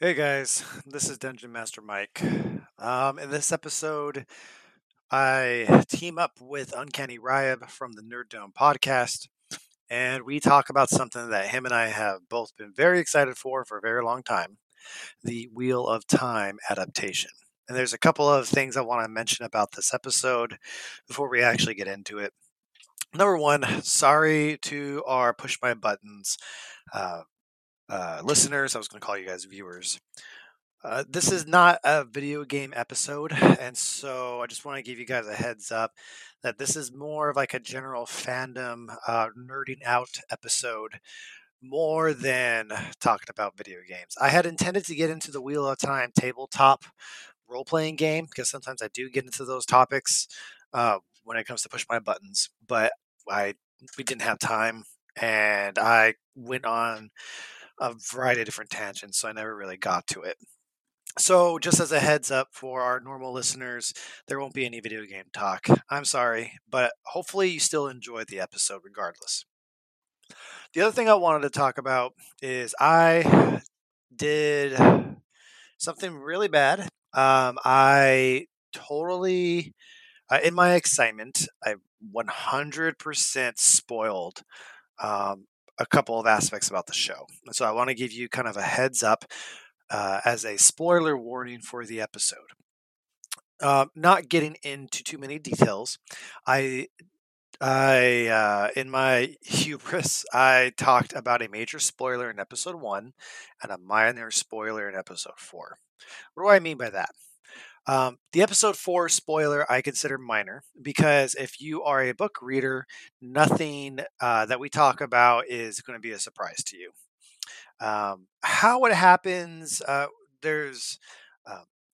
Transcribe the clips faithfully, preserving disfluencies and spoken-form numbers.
Hey guys, this is Dungeon Master Mike. Um, in this episode, I team up with Uncanny Ryab from the Nerd Dome podcast, and we talk about something that him and I have both been very excited for for a very long time, the Wheel of Time adaptation. And there's a couple of things I want to mention about this episode before we actually get into it. Number one, sorry to our push my buttons uh, uh, listeners. I was going to call you guys viewers. Uh, this is not a video game episode, and so I just want to give you guys a heads up that this is more of like a general fandom, uh, nerding out episode, more than talking about video games. I had intended to get into the Wheel of Time tabletop role playing game because sometimes I do get into those topics uh, when it comes to push my buttons, but I we didn't have time, and I went on a variety of different tangents, so I never really got to it. So, just as a heads up for our normal listeners, there won't be any video game talk. I'm sorry, but hopefully you still enjoyed the episode regardless. The other thing I wanted to talk about is I did something really bad. Um, I totally, uh, in my excitement, I one hundred percent spoiled um, a couple of aspects about the show. So, I want to give you kind of a heads up uh, as a spoiler warning for the episode. Uh, not getting into too many details, I, I, uh, in my hubris, I talked about a major spoiler in episode one and a minor spoiler in episode four. What do I mean by that? Um, the episode four spoiler I consider minor because if you are a book reader, nothing uh, that we talk about is going to be a surprise to you. Um, how it happens, uh, there's uh,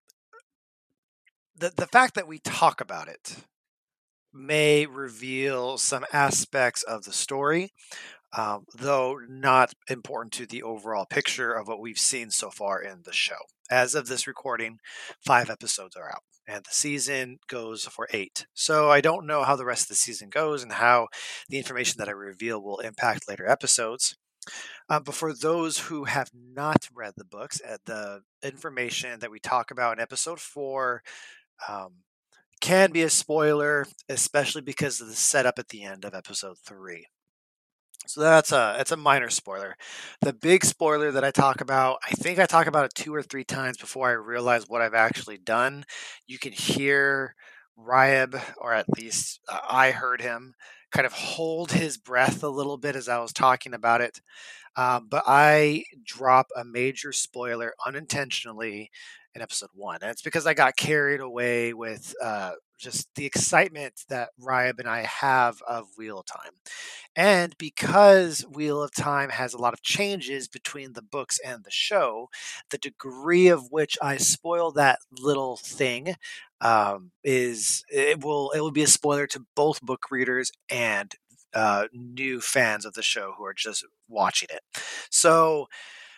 the the fact that we talk about it may reveal some aspects of the story, um, though not important to the overall picture of what we've seen so far in the show. As of this recording, five episodes are out, and the season goes for eight. So I don't know how the rest of the season goes and how the information that I reveal will impact later episodes. Uh, but for those who have not read the books, uh, the information that we talk about in episode four um, can be a spoiler, especially because of the setup at the end of episode three. So that's a that's a minor spoiler. The big spoiler that I talk about, I think I talk about it two or three times before I realize what I've actually done. You can hear Ryab, or at least uh, I heard him, kind of hold his breath a little bit as I was talking about it. Um, but I drop a major spoiler unintentionally in episode one. And it's because I got carried away with uh, just the excitement that Ryab and I have of Wheel of Time. And because Wheel of Time has a lot of changes between the books and the show, the degree of which I spoil that little thing um, is it will it will be a spoiler to both book readers and uh, new fans of the show who are just watching it. So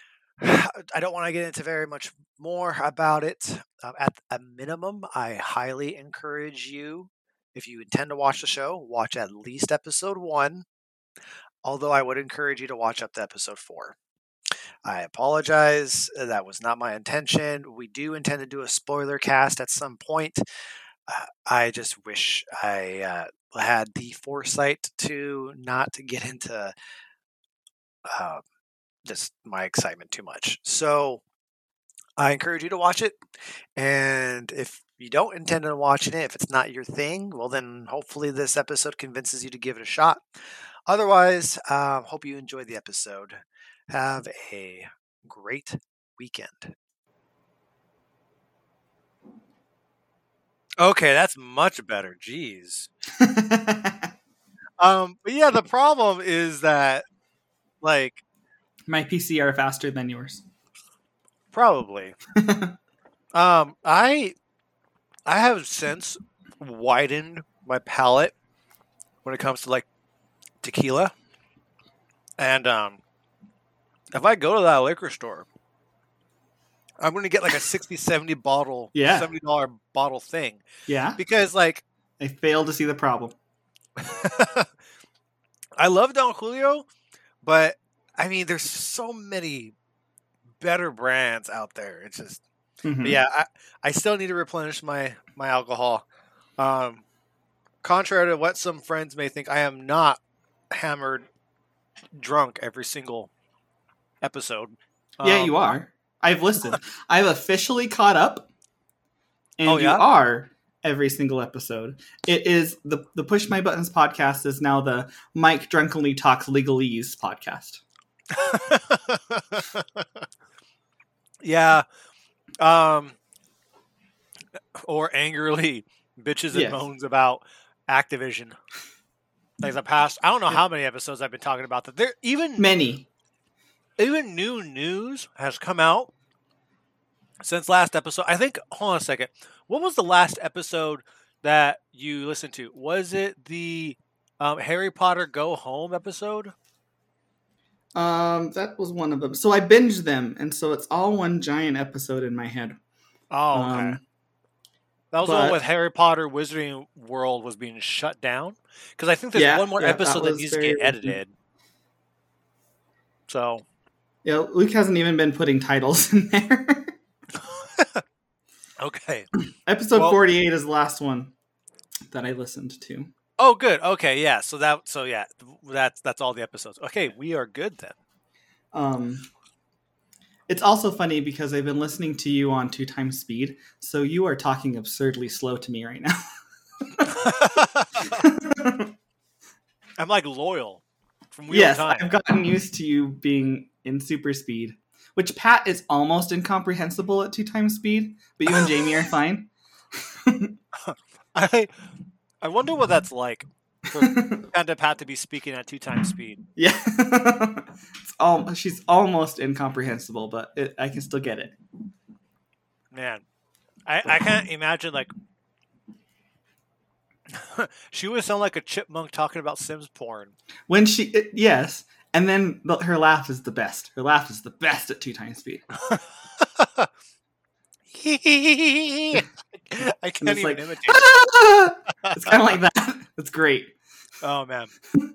I don't want to get into very much more about it. Um, at a minimum, I highly encourage you, if you intend to watch the show, watch at least episode one. Although I would encourage you to watch up to episode four. I apologize. That was not my intention. We do intend to do a spoiler cast at some point. Uh, I just wish I uh, had the foresight to not get into uh, just my excitement too much. So I encourage you to watch it. And if you don't intend on watching it, if it's not your thing, well, then hopefully this episode convinces you to give it a shot. Otherwise, uh, hope you enjoyed the episode. Have a great weekend. Okay, that's much better. Jeez. Um, but yeah, the problem is that, like, My P C are faster than yours. probably. um, I I have since widened my palate when it comes to like tequila, and um, if I go to that liquor store, I'm going to get like a sixty, seventy bottle, Yeah. seventy dollars bottle thing. Yeah. Because, like, I fail to see the problem. I love Don Julio, but I mean, there's so many better brands out there. It's just, Mhm. but yeah, I, I still need to replenish my, my alcohol. Um, contrary to what some friends may think, I am not hammered drunk every single episode. Yeah, Um, you are. I've listened. I've officially caught up, and Oh, you yeah? are every single episode. It is the the Push My Buttons podcast is now the Mike Drunkenly Talks Legalese podcast. yeah. Um, or angrily bitches and Yes. moans about Activision. Like the past, I don't know how many episodes I've been talking about that. There even Many. even new news has come out since last episode. I think. Hold on a second. What was the last episode that you listened to? Was it the um, Harry Potter Go Home episode? Um, that was one of them. So I binged them, and so it's all one giant episode in my head. Oh, okay. Um, That was the one but- with Harry Potter Wizarding World was being shut down. Because I think there's Yeah, one more yeah, that episode that, was needs to very get edited. So, Yeah, Luke hasn't even been putting titles in there. okay. Episode Well- forty-eight is the last one that I listened to. Oh, good. Okay, yeah. So that, so yeah, that's that's all the episodes. Okay, we are good then. Um, it's also funny because I've been listening to you on two times speed, so you are talking absurdly slow to me right now. I'm like loyal from Wheel Yes, of Time. I've gotten used to you being in super speed, which Pat is almost incomprehensible at two times speed, but you and Jamie are fine. I I wonder what that's like for Panda Pat to be speaking at two times speed. Yeah, it's all, she's almost incomprehensible, but it, I can still get it. Man, I, I can't imagine like she would sound like a chipmunk talking about Sims porn. When she, it, yes, and then the, her laugh is the best. Her laugh is the best at two times speed. I can't it's even like, imitate. "Ah!" It's kind of like that. It's great. Oh man!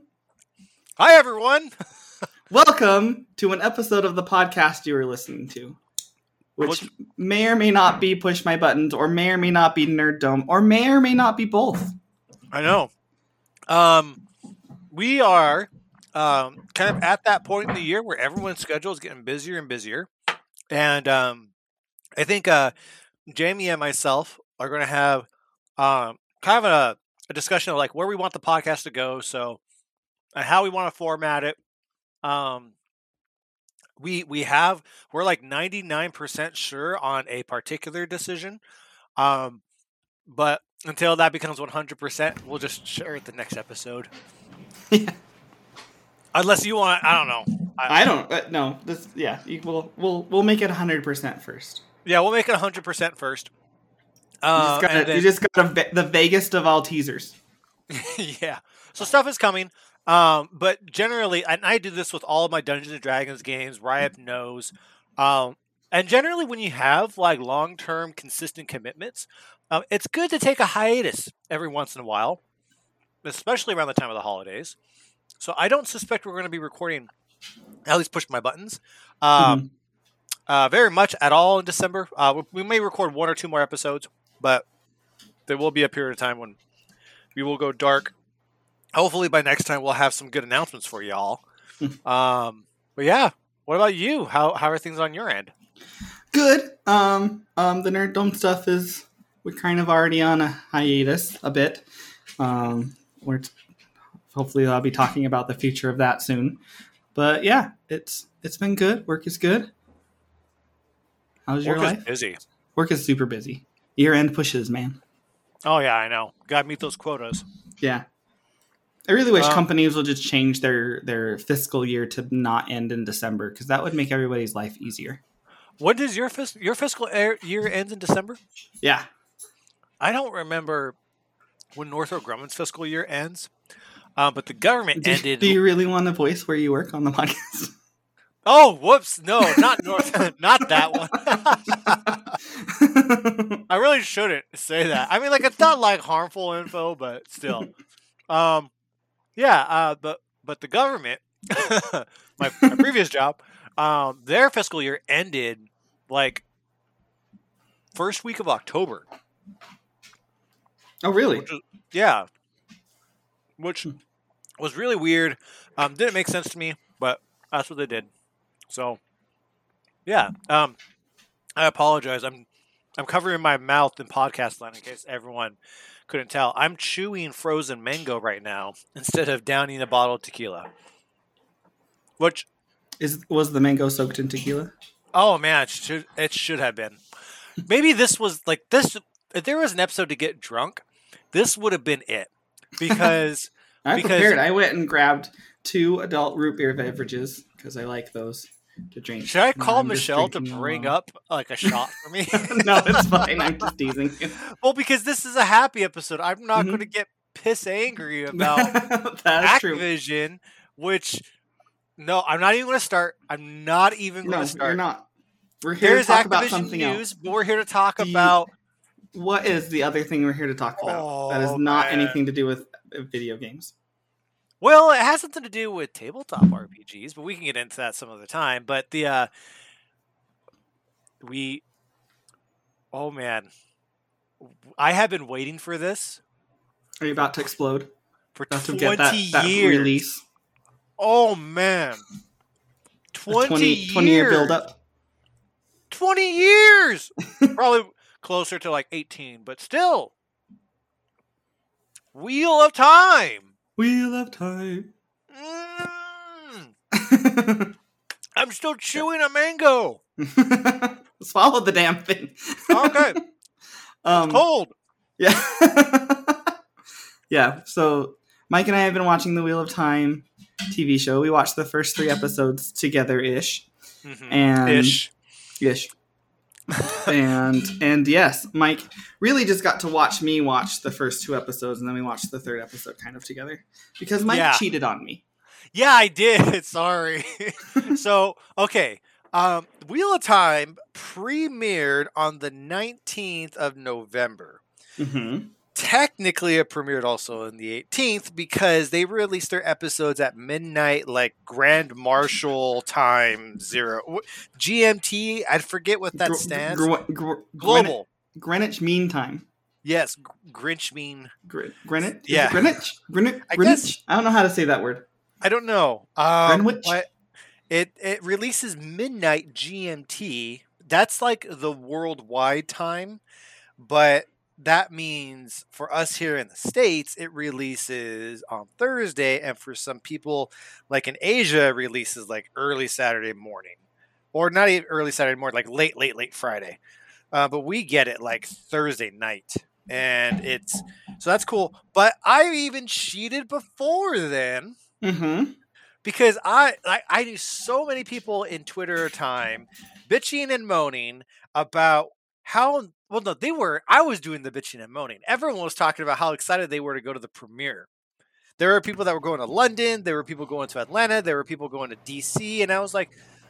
Hi everyone. Welcome to an episode of the podcast you are listening to, which may or may not be Push My Buttons, or may or may not be Nerd Dome, or may or may not be both. I know. Um, we are um, kind of at that point in the year where everyone's schedule is getting busier and busier, and um, I think uh, Jamie and myself are going to have um, kind of a, a discussion of like where we want the podcast to go, so and how we want to format it. Um, we we have we're like ninety-nine percent sure on a particular decision, um, but until that becomes one hundred percent, we'll just share it the next episode. Yeah. Unless you want, I don't know. I, I don't uh, no. This yeah. You, we'll we'll we'll make it one hundred percent first. yeah, we'll make it one hundred percent first. You Uh, just got, and a, then- you just got a, va- the vaguest of all teasers. yeah. So stuff is coming. Um, but generally, and I do this with all of my Dungeons and Dragons games. Riot knows. Um, and generally, when you have like long-term, consistent commitments, um, it's good to take a hiatus every once in a while, especially around the time of the holidays. So I don't suspect we're going to be recording. At least push my buttons. Um, Mhm. uh, very much at all in December. Uh, we, we may record one or two more episodes, but there will be a period of time when we will go dark. Hopefully by next time we'll have some good announcements for y'all. um, but yeah, what about you? How how are things on your end? Good. Um, um, the Nerd Dome stuff is we're kind of already on a hiatus a bit. Um, we're t- hopefully I'll be talking about the future of that soon. But yeah, it's it's been good. Work is good. How's your Work is life? busy. Work is super busy. Year end pushes, man. Oh yeah, I know. Got to meet those quotas. Yeah. I really wish Um, companies will just change their their fiscal year to not end in December, because that would make everybody's life easier. When does your fis- your fiscal air- year ends in December? Yeah. I don't remember when Northrop Grumman's fiscal year ends, um, but the government Do, ended. do you really want to voice where you work on the podcast? Oh, whoops! No, not North, not that one. I really shouldn't say that. I mean, like it's not like harmful info, but still. Um, yeah, uh, but but the government, my, my previous job, Um, their fiscal year ended like first week of October. Oh, really? Which was, yeah. Which was really weird. Um, didn't make sense to me, but that's what they did. So, yeah. Um, I apologize. I'm I'm covering my mouth in podcast land in case everyone couldn't tell. I'm chewing frozen mango right now instead of downing a bottle of tequila. Which is was the mango soaked in tequila? Oh man, it should it should have been. Maybe this was like this. If there was an episode to get drunk, this would have been it. Because I because, prepared. I went and grabbed two adult root beer beverages because I like those to drink. Should I call I'm Michelle to bring up like a shot for me? No, it's fine. I'm just teasing you. Well, because this is a happy episode, I'm not mm-hmm. going to get piss angry about Activision, true. Which no, I'm not even going to start. I'm not even going to no, start. You're not. We're here There's to talk Activision about something news, else. But we're here to talk Do about. You, what is the other thing we're here to talk about? Oh, that is not man. anything to do with video games. Well, it has something to do with tabletop R P Gs, but we can get into that some other time. But the uh, we, oh man, I have been waiting for this. Are you about to explode? For about twenty to get that, that years. Release. Oh man, twenty, twenty, years. twenty year build up. Twenty years, probably closer to like eighteen, but still, Wheel of Time. Wheel of Time. Mm. I'm still chewing a mango. Swallow the damn thing. Okay. um, it's cold. Yeah. Yeah. So Mike and I have been watching the Wheel of Time T V show. We watched the first three episodes together-ish. Mm-hmm. And ish. Ish. and and yes, Mike really just got to watch me watch the first two episodes, and then we watched the third episode kind of together because Mike yeah. cheated on me. Yeah, I did. Sorry. So, okay. Um, Wheel of Time premiered on the nineteenth of November. Mm-hmm. Technically, it premiered also on the eighteenth because they released their episodes at midnight, like Grand Marshal Time Zero. G M T, I forget what that Gr- stands. gr- gr- Global. Greenwich, Greenwich Mean Time. Yes, Grinch Mean. Gr- Greenwich? Yeah. Greenwich? Greenwich? I Greenwich? guess. I don't know how to say that word. I don't know. Um, Greenwich? But it, it releases midnight G M T. That's like the worldwide time, but that means for us here in the States, it releases on Thursday, and for some people, like in Asia, it releases like early Saturday morning, or not even early Saturday morning, like late, late, late Friday. Uh, but we get it like Thursday night, and it's so that's cool. But I even cheated before then, mm-hmm. because I like I knew so many people in Twitter time bitching and moaning about how. Well, no, they were. I was doing the bitching and moaning. Everyone was talking about how excited they were to go to the premiere. There were people that were going to London. There were people going to Atlanta. There were people going to D C. And I was like,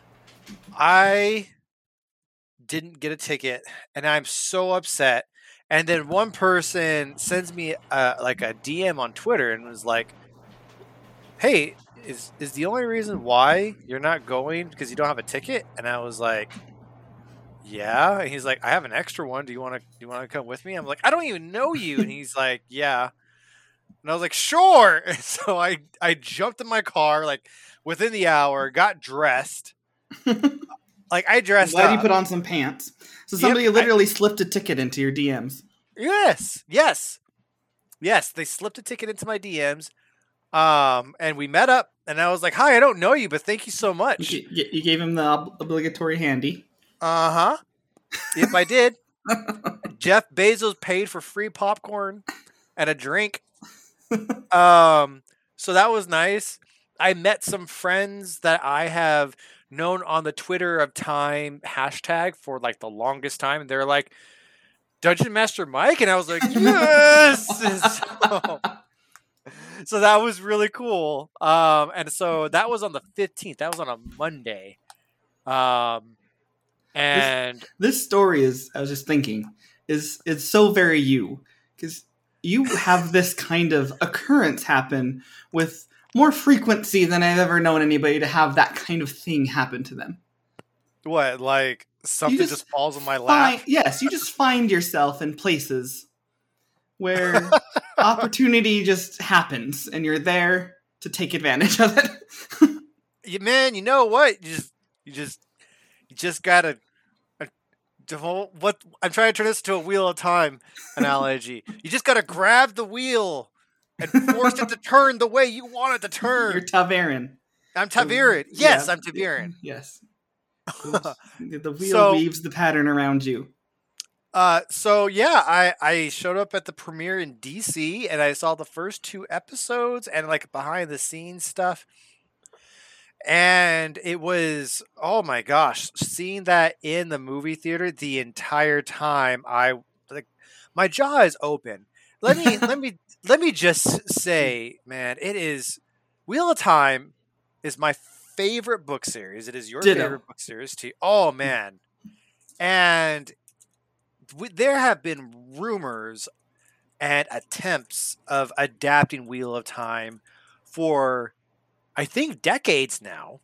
I didn't get a ticket, and I'm so upset. And then one person sends me uh, like a D M on Twitter and was like, "Hey, is is the only reason why you're not going because you don't have a ticket?" And I was like, yeah. And he's like, I have an extra one. Do you want to, do you want to come with me? I'm like, I don't even know you. And he's like, yeah. And I was like, sure. And so I, I jumped in my car, like within the hour, got dressed. Like I dressed Glad up. you put on some pants. So somebody Yep, literally I, slipped a ticket into your D Ms. Yes. Yes. Yes. They slipped a ticket into my D Ms. Um, and we met up, and I was like, hi, I don't know you, but thank you so much. You, you gave him the ob- obligatory handy. Uh-huh. Yep, I did. Jeff Bezos paid for free popcorn and a drink. Um, so that was nice. I met some friends that I have known on the Twitter of Time hashtag for like the longest time. And they're like, Dungeon Master Mike? And I was like, yes! so, so that was really cool. Um, and so that was on the fifteenth. That was on a Monday. Um, And this, this story is, I was just thinking, is it's so very you. Because you have this kind of occurrence happen with more frequency than I've ever known anybody to have that kind of thing happen to them. What, like something just just, falls on my Find, lap? yes, you just find yourself in places where opportunity just happens, and you're there to take advantage of it. You, man, you know what? You just, you just, you just gotta. Uh, what I'm trying to turn this into a Wheel of Time analogy. You just gotta grab the wheel and force it to turn the way you want it to turn. You're ta'veren. I'm ta'veren. Yes, yeah, I'm ta'veren. Yes. The wheel so, weaves the pattern around you. Uh, so yeah, I, I showed up at the premiere in D C and I saw the first two episodes and like behind the scenes stuff. And it was, oh my gosh, seeing that in the movie theater the entire time, I like my jaw is open. Let me let me let me just say, man, it is Wheel of Time is my favorite book series. It is your Ditto. favorite book series too. Oh man. And we, there have been rumors and attempts of adapting Wheel of Time for I think decades now.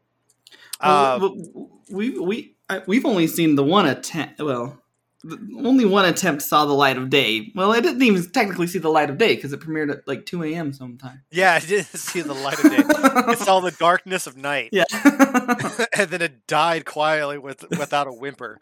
Well, Um, we we we've only seen the one attempt. Well, the, only one attempt saw the light of day. Well, it didn't even technically see the light of day because it premiered at like two a.m. sometime. Yeah, it didn't see the light of day. It saw the darkness of night. Yeah, and then it died quietly with without a whimper.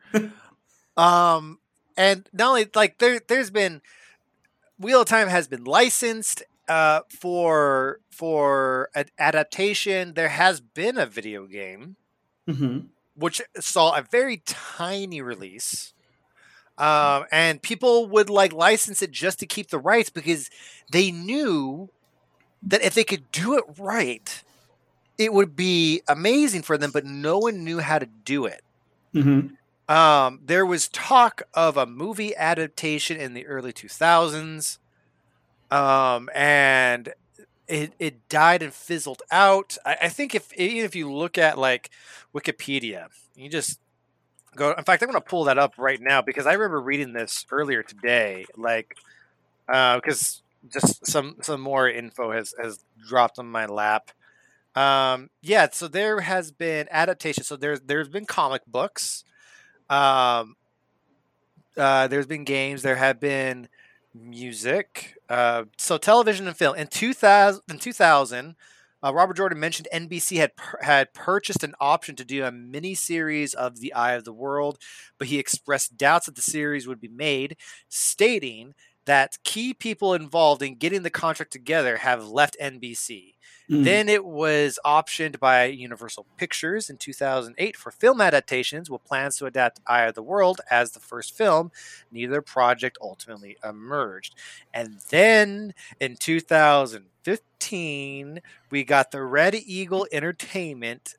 Um, and not only like there, there's been Wheel of Time has been licensed. Uh, for for an adaptation, there has been a video game, mm-hmm. which saw a very tiny release, um, and people would like license it just to keep the rights because they knew that if they could do it right, it would be amazing for them. But no one knew how to do it. Mm-hmm. Um, there was talk of a movie adaptation in the early two thousands. Um, and it, it died and fizzled out. I, I think if, even if you look at like Wikipedia, you just go, in fact, I'm going to pull that up right now because I remember reading this earlier today, like, uh, because just some, some more info has, has dropped on my lap. Um, yeah, so there has been adaptation. So there's, there's been comic books. Um, uh, there's been games, there have been music, uh, so television and film. In two thousand, in two thousand, uh, Robert Jordan mentioned N B C had per- had purchased an option to do a mini series of The Eye of the World, but he expressed doubts that the series would be made, stating that key people involved in getting the contract together have left N B C. Mm. Then it was optioned by Universal Pictures in two thousand eight for film adaptations with plans to adapt Eye of the World as the first film. Neither project ultimately emerged. And then in two thousand fifteen, we got the Red Eagle Entertainment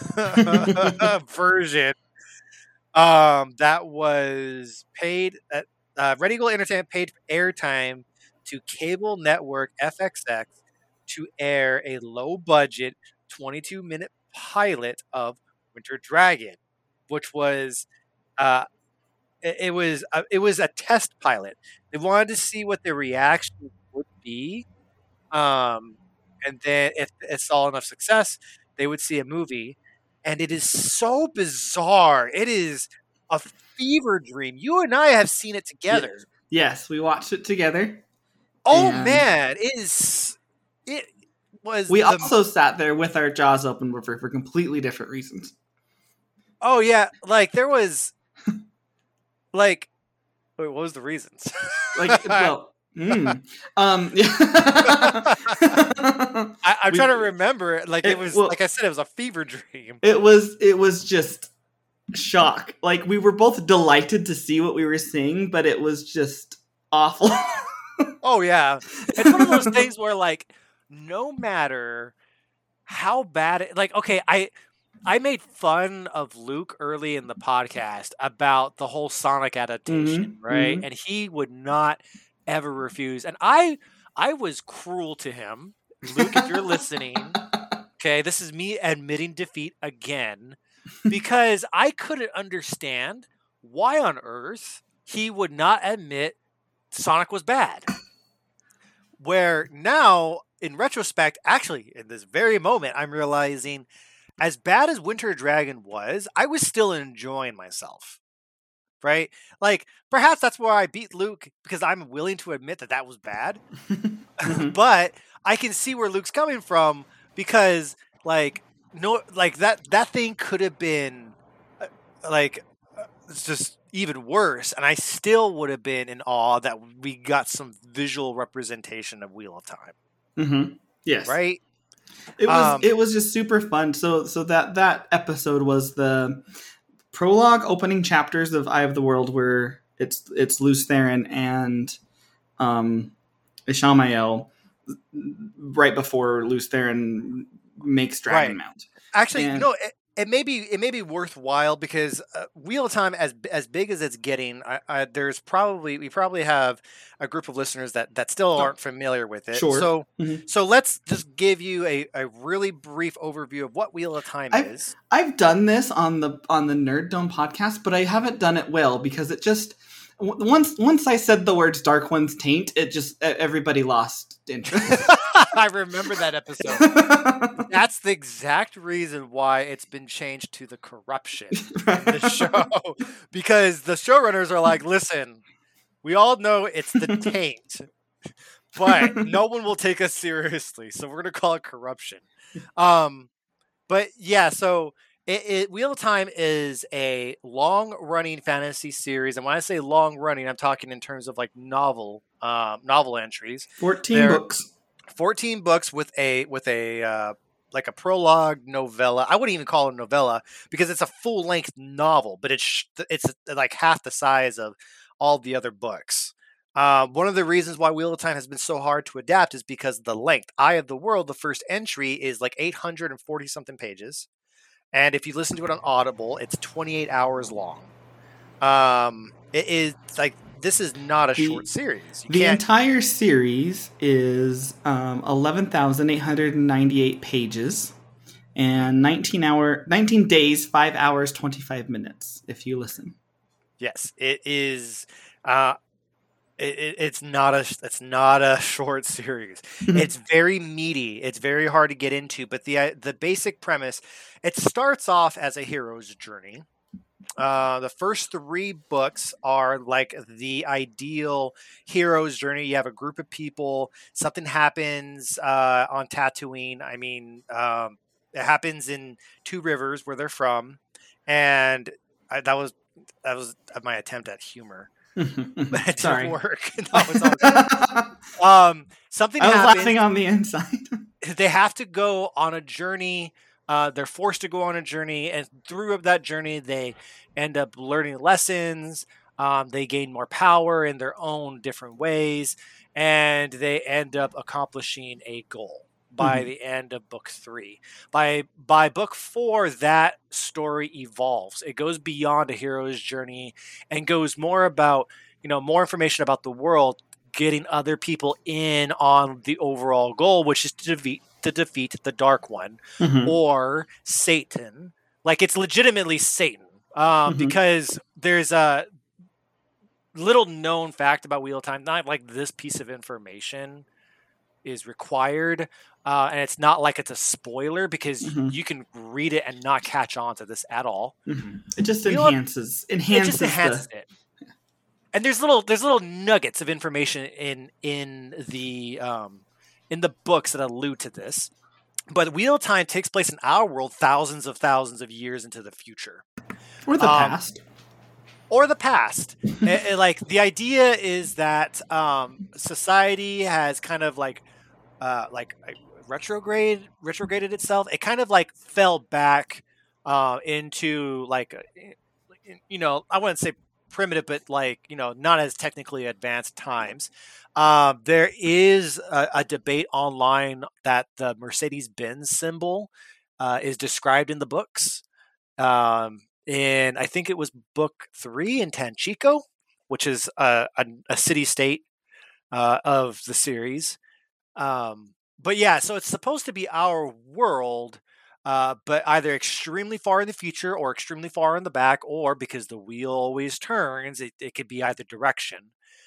version um, that was paid at uh, Red Eagle Entertainment paid airtime to cable network F X X to air a low-budget twenty-two minute pilot of Winter Dragon, which was uh, it, it was uh, it was a test pilot. They wanted to see what the reaction would be, um, and then if it saw enough success, they would see a movie. And it is so bizarre. It is a fever dream. You and I have seen it together. Yes, yes, we watched it together. Oh man, it is. It was. We the, also sat there with our jaws open for, for completely different reasons. Oh yeah, like there was, like, wait, what was the reasons? Like, well, mm, um, yeah. I, I'm we, trying to remember it. Like it, it was, well, like I said, it was a fever dream. It was. It was just shock. Like we were both delighted to see what we were seeing, but it was just awful. Oh yeah, it's one of those things where like no matter how bad it, like okay, I I made fun of Luke early in the podcast about the whole Sonic adaptation, mm-hmm, right? Mm-hmm. And he would not ever refuse. And I I was cruel to him. Luke, if you're listening, okay, this is me admitting defeat again because I couldn't understand why on earth he would not admit Sonic was bad. Where now in retrospect, actually, in this very moment, I'm realizing as bad as Winter Dragon was, I was still enjoying myself. Right? Like, perhaps that's where I beat Luke because I'm willing to admit that that was bad. Mhm. But I can see where Luke's coming from because, like, no, like that that thing could have been uh, like uh, it's just even worse, and I still would have been in awe that we got some visual representation of Wheel of Time. Mhm. Yes. Right? It was Um, it was just super fun. So so that that episode was the prologue opening chapters of Eye of the World, where it's it's Lews Therin and um, Ishamael right before Lews Therin makes right. Dragonmount. Actually, you And know, it, it may be it may be worthwhile because uh, Wheel of Time, as as big as it's getting, I, I, there's probably we probably have a group of listeners that that still oh, aren't familiar with it. sure. So Mhm. so let's just give you a, a really brief overview of what Wheel of Time I've is. I've done this on the on the Nerd Dome podcast, but I haven't done it well because it just w- once once I said the words Dark One's taint, it just e- everybody lost interest. I remember that episode. That's the exact reason why it's been changed to the corruption in the show. Because the showrunners are like, listen, we all know it's the taint, but no one will take us seriously, so we're gonna call it corruption. Um, but yeah, so it, it Wheel of Time is a long-running fantasy series, and when I say long-running, I'm talking in terms of like novel, um, novel entries. Fourteen They're books. fourteen books with a with a uh, like a prologue novella. I wouldn't even call it a novella because it's a full length novel, but it's it's like half the size of all the other books. Uh, one of the reasons why Wheel of Time has been so hard to adapt is because of the length. Eye of the World, the first entry, is like eight hundred forty something pages, and if you listen to it on Audible, it's twenty-eight hours long. Um, it is like this is not a The short series. You the can't. entire series is um, eleven thousand eight hundred ninety eight pages and nineteen hour nineteen days, five hours, twenty five minutes. If you listen. Yes, it is. Uh, it, it's not a it's not a short series. It's very meaty. It's very hard to get into. But the uh, the basic premise, it starts off as a hero's journey. Uh, the first three books are like the ideal hero's journey. You have a group of people. Something happens uh, on Tatooine. I mean, um, it happens in Two Rivers, where they're from, and I, that was that was my attempt at humor. But it didn't Sorry. work. No, it's all good. I Um, something was happens. laughing on the inside. They have to go on a journey. Uh, they're forced to go on a journey, and through that journey, they end up learning lessons. Um, they gain more power in their own different ways, and they end up accomplishing a goal by Mhm. the end of book three. By by book four, that story evolves. It goes beyond a hero's journey and goes more about, you know, more information about the world, getting other people in on the overall goal, which is to defeat to defeat the Dark One Mhm. or Satan. Like it's legitimately Satan, um, Mhm. because there's a little known fact about Wheel of Time. Not like this piece of information is required, uh, and it's not like it's a spoiler because Mhm. you can read it and not catch on to this at all. Mhm. It just Wheel of- enhances It enhances just enhances the it. And there's little there's little nuggets of information in in the um, in the books that allude to this. But Wheel of Time takes place in our world thousands of thousands of years into the future, or the um, past. or the past. And- and, like the idea is that um, society has kind of like uh, like uh, retrograde retrograded itself. It kind of like fell back uh, into like uh, you know, I wouldn't say primitive, but like, you know, not as technically advanced times. Um, there is a, a debate online that the Mercedes Benz symbol uh, is described in the books. Um, and I think it was book three in Tanchico, which is a, a, a city state uh, of the series. Um, but yeah, so it's supposed to be our world, uh, but either extremely far in the future or extremely far in the back, or because the wheel always turns, it, it could be either direction.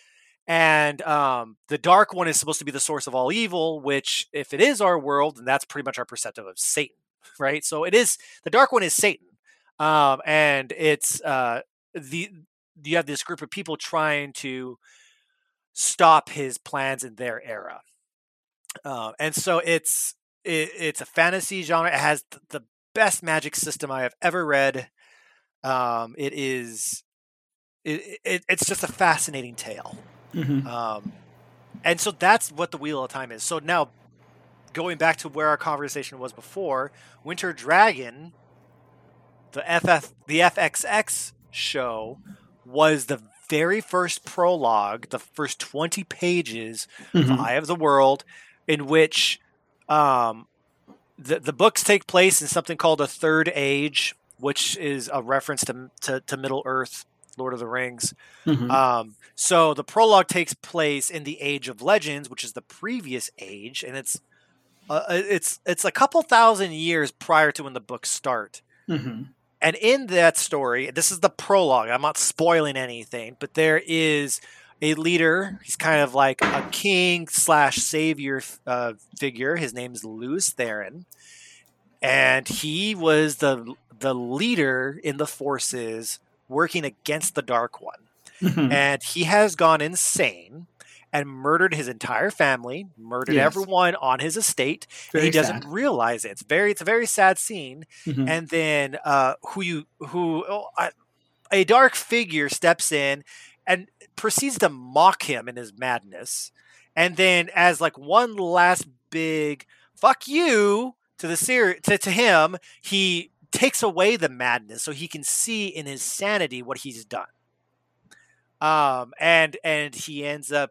And um, the Dark One is supposed to be the source of all evil, which, if it is our world, then that's pretty much our perspective of Satan, right? So it is the Dark One is Satan, um, and it's uh, the you have this group of people trying to stop his plans in their era, uh, and so it's it, it's a fantasy genre. It has th- the best magic system I have ever read. Um, it is it, it, it's just a fascinating tale. Mm-hmm. Um, and so that's what the Wheel of Time is. So now, going back to where our conversation was before, Winter Dragon, the F F, the F X X show, was the very first prologue, the first twenty pages Mm-hmm. of Eye of the World, in which um, the the books take place in something called a Third Age, which is a reference to to, to Middle Earth, Lord of the Rings. Mm-hmm. Um, so the prologue takes place in the Age of Legends, which is the previous age, and it's uh, it's it's a couple thousand years prior to when the books start. Mm-hmm. And in that story, this is the prologue. I'm not spoiling anything, but there is a leader. He's kind of like a king slash savior uh, figure. His name is Lews Therin, and he was the the leader in the forces working against the Dark One. Mm-hmm. And he has gone insane and murdered his entire family, murdered Yes. everyone on his estate. Very and he doesn't sad. realize it. It's very, it's a very sad scene. Mm-hmm. And then uh, who you, who oh, I, a dark figure steps in and proceeds to mock him in his madness. And then, as like one last big fuck you to the ser- to, to him, he takes away the madness so he can see in his sanity what he's done. Um, and and he ends up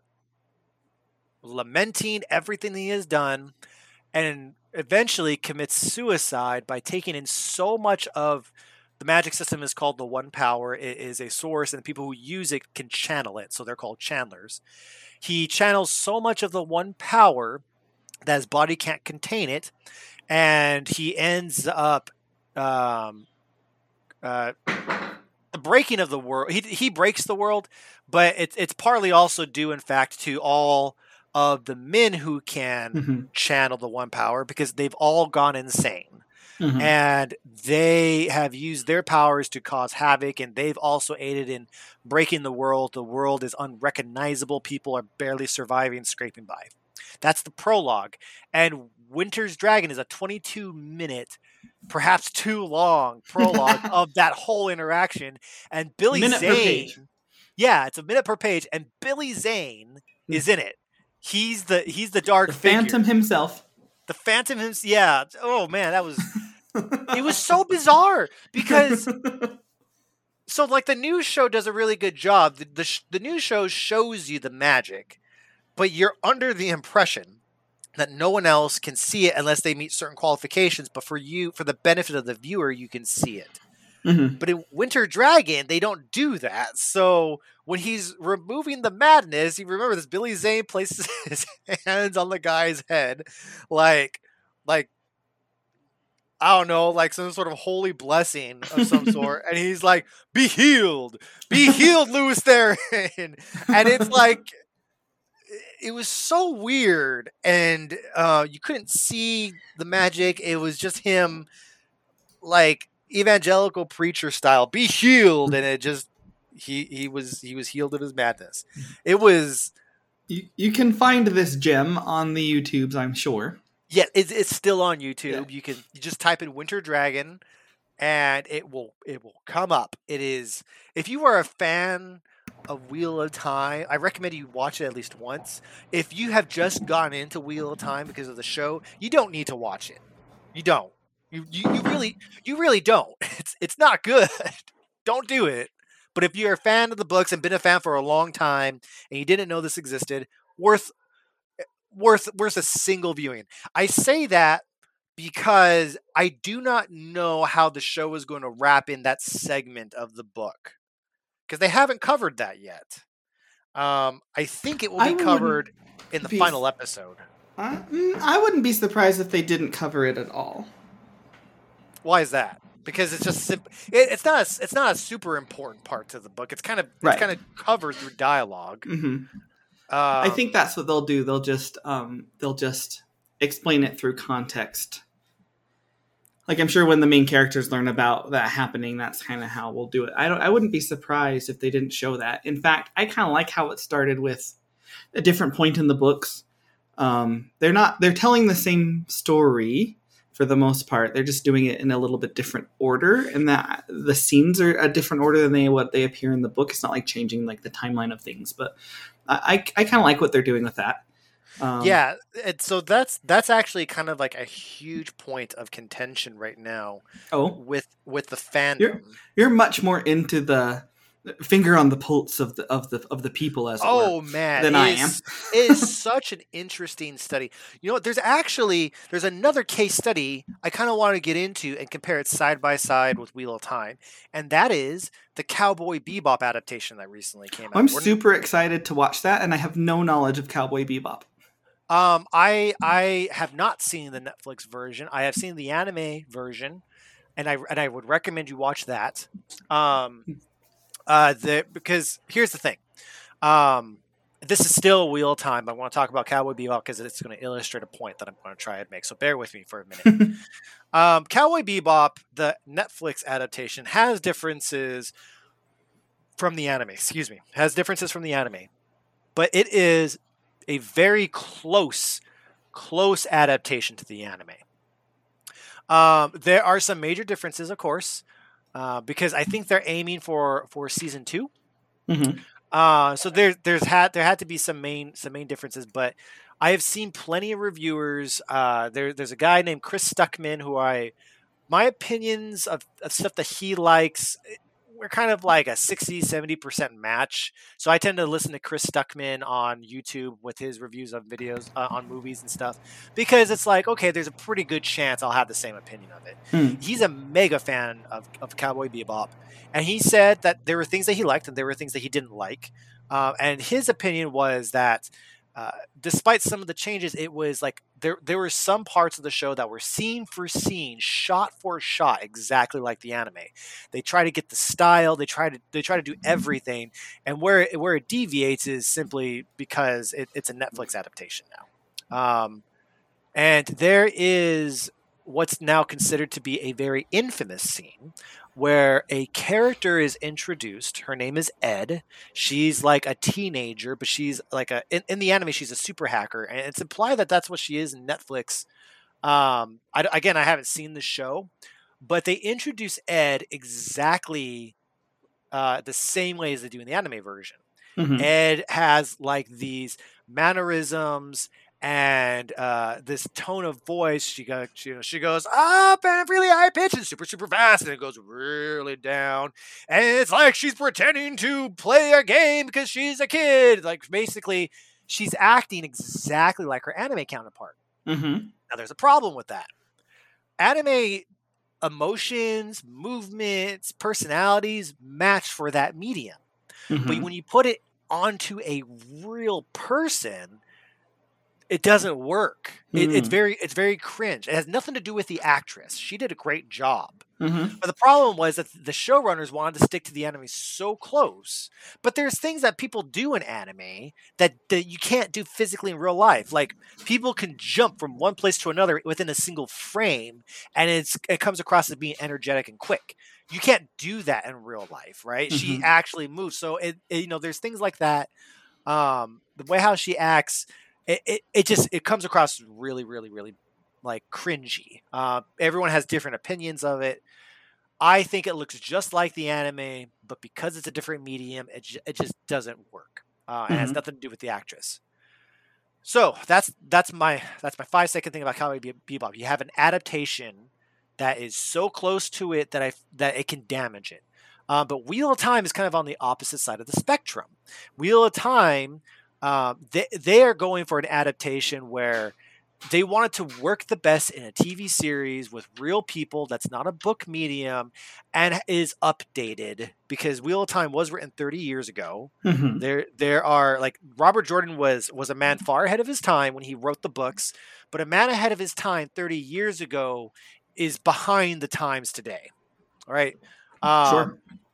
lamenting everything he has done, and eventually commits suicide by taking in so much of the magic system. Is called the One Power. It is a source, and the people who use it can channel it, so they're called channelers. He channels so much of the One Power that his body can't contain it, and he ends up um, uh, the breaking of the world. He he breaks the world, but it's it's partly also due, in fact, to all of the men who can Mm-hmm. channel the One Power, because they've all gone insane. Mm-hmm. And they have used their powers to cause havoc, and they've also aided in breaking the world. The world is unrecognizable. People are barely surviving, scraping by. That's the prologue. And Winter's Dragon is a twenty-two minute, perhaps too long prologue of that whole interaction. And Billy Minute per page. Zane, yeah, it's a minute per page, and Billy Zane is in it. He's the he's the dark The figure. Phantom himself. The Phantom himself. Yeah. Oh man, that was it was so bizarre because so like the news show does a really good job. The the, sh- the news show shows you the magic, but you're under the impression that no one else can see it unless they meet certain qualifications. But for you, for the benefit of the viewer, you can see it. Mm-hmm. But in Winter Dragon, they don't do that. So when he's removing the madness, you remember this Billy Zane places his hands on the guy's head, like, like, I don't know, like some sort of holy blessing of some sort. And he's like, be healed, be healed, Lews Therin. And it's like, it was so weird. And uh, you couldn't see the magic. It was just him, like, evangelical preacher style, be healed, and it just he he was he was healed of his madness. It was You, you can find this gem on the YouTubes, I'm sure. yeah, it's it's still on YouTube. Yeah. You can you just type in Winter Dragon, and it will it will come up. It is, if you are a fan of Wheel of Time, I recommend you watch it at least once. If you have just gotten into Wheel of Time because of the show, you don't need to watch it. You don't. You, you, you really you really don't. It's it's not good. Don't do it. But if you're a fan of the books and been a fan for a long time and you didn't know this existed, worth worth worth a single viewing. I say that because I do not know how the show is going to wrap in that segment of the book, because they haven't covered that yet. Um, I think it will I be covered wouldn't in the be- final episode. I, mm, I wouldn't be surprised if they didn't cover it at all. Why is that? Because it's just simp- it, it's not a, it's not a super important part to the book. It's kind of it's Right. kind of covered through dialogue. Mm-hmm. I Um, think that's what they'll do. They'll just um, they'll just explain it through context. Like I'm sure when the main characters learn about that happening, that's kind of how we'll do it. I don't. I wouldn't be surprised if they didn't show that. In fact, I kind of like how it started with a different point in the books. Um, they're not. They're telling the same story for the most part. They're just doing it in a little bit different order, and that the scenes are a different order than they what they appear in the book. It's not like changing like the timeline of things, but I I, I kind of like what they're doing with that. Um, yeah, and so that's that's actually kind of like a huge point of contention right now Oh, with with the you're fandom. you're much more into the finger on the pulse of the of the of the people, as it were, Oh man, than it I am. is it is such an interesting study. You know what? There's actually there's another case study I kind of want to get into and compare it side by side with Wheel of Time, and that is the Cowboy Bebop adaptation that recently came out. I'm We're- super excited to watch that, and I have no knowledge of Cowboy Bebop. Um, I I have not seen the Netflix version. I have seen the anime version, and I and I would recommend you watch that. Um, uh, the because here's the thing. Um, this is still Wheel of Time. But I want to talk about Cowboy Bebop because it's going to illustrate a point that I'm going to try and make. So bear with me for a minute. um, Cowboy Bebop, the Netflix adaptation, has differences from the anime. Excuse me, has differences from the anime, but it is a very close, close adaptation to the anime. Um, there are some major differences, of course, uh, because I think they're aiming for for season two. Mm-hmm. Uh, so there there's had there had to be some main some main differences, but I have seen plenty of reviewers. Uh, there there's a guy named Chris Stuckman who I my opinions of, of stuff that he likes. We're kind of like a sixty, seventy percent match. So I tend to listen to Chris Stuckman on YouTube with his reviews of videos uh, on movies and stuff because it's like, okay, there's a pretty good chance I'll have the same opinion of it. Hmm. He's a mega fan of, of Cowboy Bebop. And he said that there were things that he liked and there were things that he didn't like. Uh, and his opinion was that uh, despite some of the changes, it was like there there were some parts of the show that were scene for scene, shot for shot, exactly like the anime. They try to get the style, they try to they try to do everything, and where it, where it deviates is simply because it, it's a Netflix adaptation now. Um, and there is what's now considered to be a very infamous scene where a character is introduced. Her name is Ed. She's like a teenager, but she's like a in, in the anime she's a super hacker, and it's implied that that's what she is in Netflix. Um, I, again, I haven't seen the show, but they introduce Ed exactly uh, the same way as they do in the anime version. Mm-hmm. Ed has like these mannerisms and uh, this tone of voice. She goes, you know, she goes up and really high pitch and super, super fast, and it goes really down. And it's like she's pretending to play a game because she's a kid. Like basically, she's acting exactly like her anime counterpart. Mm-hmm. Now, there's a problem with that. Anime emotions, movements, personalities match for that medium. Mm-hmm. But when you put it onto a real person, it doesn't work. It, Mm-hmm. it's very it's very cringe. It has nothing to do with the actress. She did a great job. Mm-hmm. But the problem was that the showrunners wanted to stick to the anime so close. But there's things that people do in anime that, that you can't do physically in real life. Like people can jump from one place to another within a single frame, and it's it comes across as being energetic and quick. You can't do that in real life, right? Mm-hmm. She actually moves. So it, it you know there's things like that. Um, the way how she acts, it, it, it just it comes across really, really, really like cringy. Uh, everyone has different opinions of it. I think it looks just like the anime, but because it's a different medium, it, j- it just doesn't work. Uh, and it has Mhm. nothing to do with the actress. So that's that's my that's my five second thing about Cowboy Be- Bebop. You have an adaptation that is so close to it that I that it can damage it. Uh, but Wheel of Time is kind of on the opposite side of the spectrum. Wheel of Time, um, they they are going for an adaptation where they wanted to work the best in a T V series with real people that's not a book medium and is updated because Wheel of Time was written thirty years ago. Mm-hmm. There there are like Robert Jordan was was a man far ahead of his time when he wrote the books, but a man ahead of his time thirty years ago is behind the times today. All right. Um, Sure.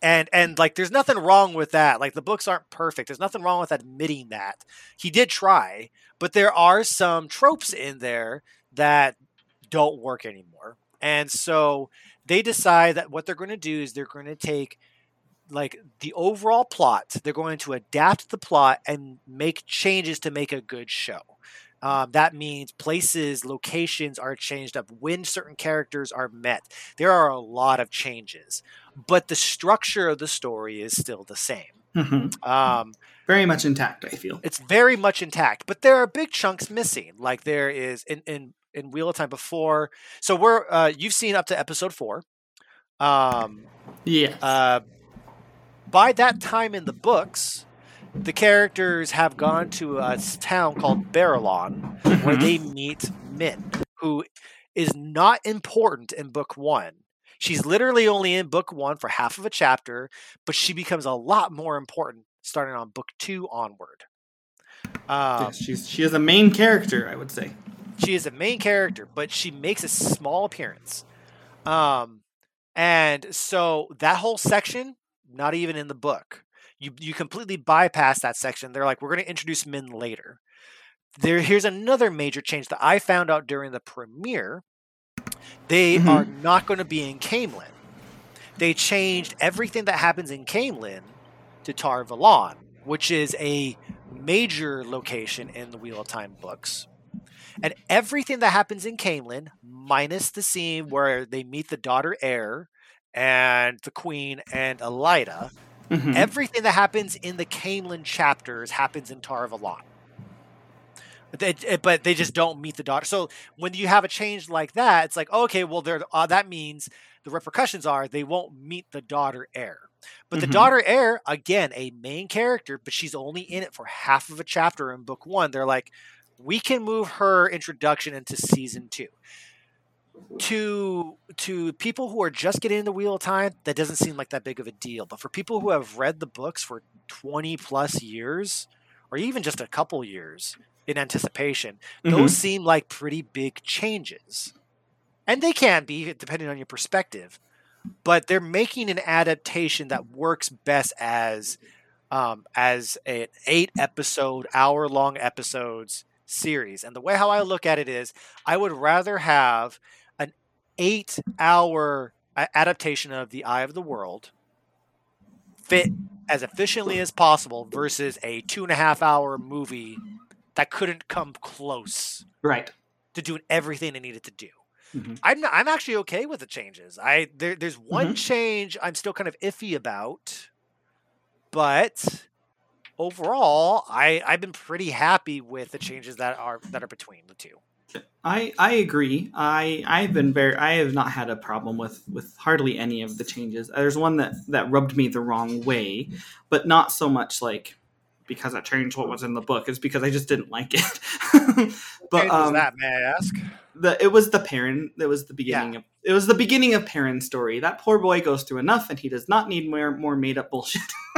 And and like there's nothing wrong with that. Like the books aren't perfect. There's nothing wrong with admitting that. He did try, but there are some tropes in there that don't work anymore. And so they decide that what they're going to do is they're going to take like the overall plot, they're going to adapt the plot and make changes to make a good show. Um, that means places, locations are changed up when certain characters are met. There are a lot of changes, but the structure of the story is still the same. Mm-hmm. Um, very much intact, I feel. It's very much intact, but there are big chunks missing. Like there is in in, in Wheel of Time before. So we're uh, you've seen up to episode four. Um, yes. Uh, by that time in the books, the characters have gone to a town called Barillon, mm-hmm. where they meet Min, who is not important in book one. She's literally only in book one for half of a chapter, but she becomes a lot more important starting on book two onward. Um, yes, she's she is a main character, I would say. She is a main character, but she makes a small appearance. Um, and so that whole section, not even in the book. You you completely bypass that section. They're like, we're going to introduce Min later. There, here's another major change that I found out during the premiere. They mm-hmm. are not going to be in Caemlyn. They changed everything that happens in Caemlyn to Tar Valon, which is a major location in the Wheel of Time books. And everything that happens in Caemlyn, minus the scene where they meet the daughter Heir and the Queen and Elida, mm-hmm. everything that happens in the Caemlyn chapters happens in Tar Valon. They, but they just don't meet the daughter. So when you have a change like that, it's like, okay, well, there. Uh, that means the repercussions are they won't meet the daughter Heir. But mm-hmm. the daughter Heir, again, a main character, but she's only in it for half of a chapter in book one. They're like, we can move her introduction into season two. To to people who are just getting into Wheel of Time, that doesn't seem like that big of a deal. But for people who have read the books for twenty plus years, or even just a couple years in anticipation, mm-hmm. those seem like pretty big changes. And they can be, depending on your perspective. But they're making an adaptation that works best as um, as an eight episode, hour long episodes series. And the way how I look at it is, I would rather have an eight hour adaptation of The Eye of the World fit as efficiently as possible versus a two and a half hour movie that couldn't come close right to doing everything it needed to do. Mm-hmm. I'm not, I'm actually okay with the changes. I there, there's one mm-hmm. change I'm still kind of iffy about, but overall, I I've been pretty happy with the changes that are that are between the two. I I agree. I I've been very I have not had a problem with, with hardly any of the changes. There's one that, that rubbed me the wrong way, but not so much like because I changed what was in the book. It's because I just didn't like it. But um, was that, may I ask? The it was the Perrin. It was the beginning yeah. of it was the beginning of Perrin's story. That poor boy goes through enough, and he does not need more more made up bullshit.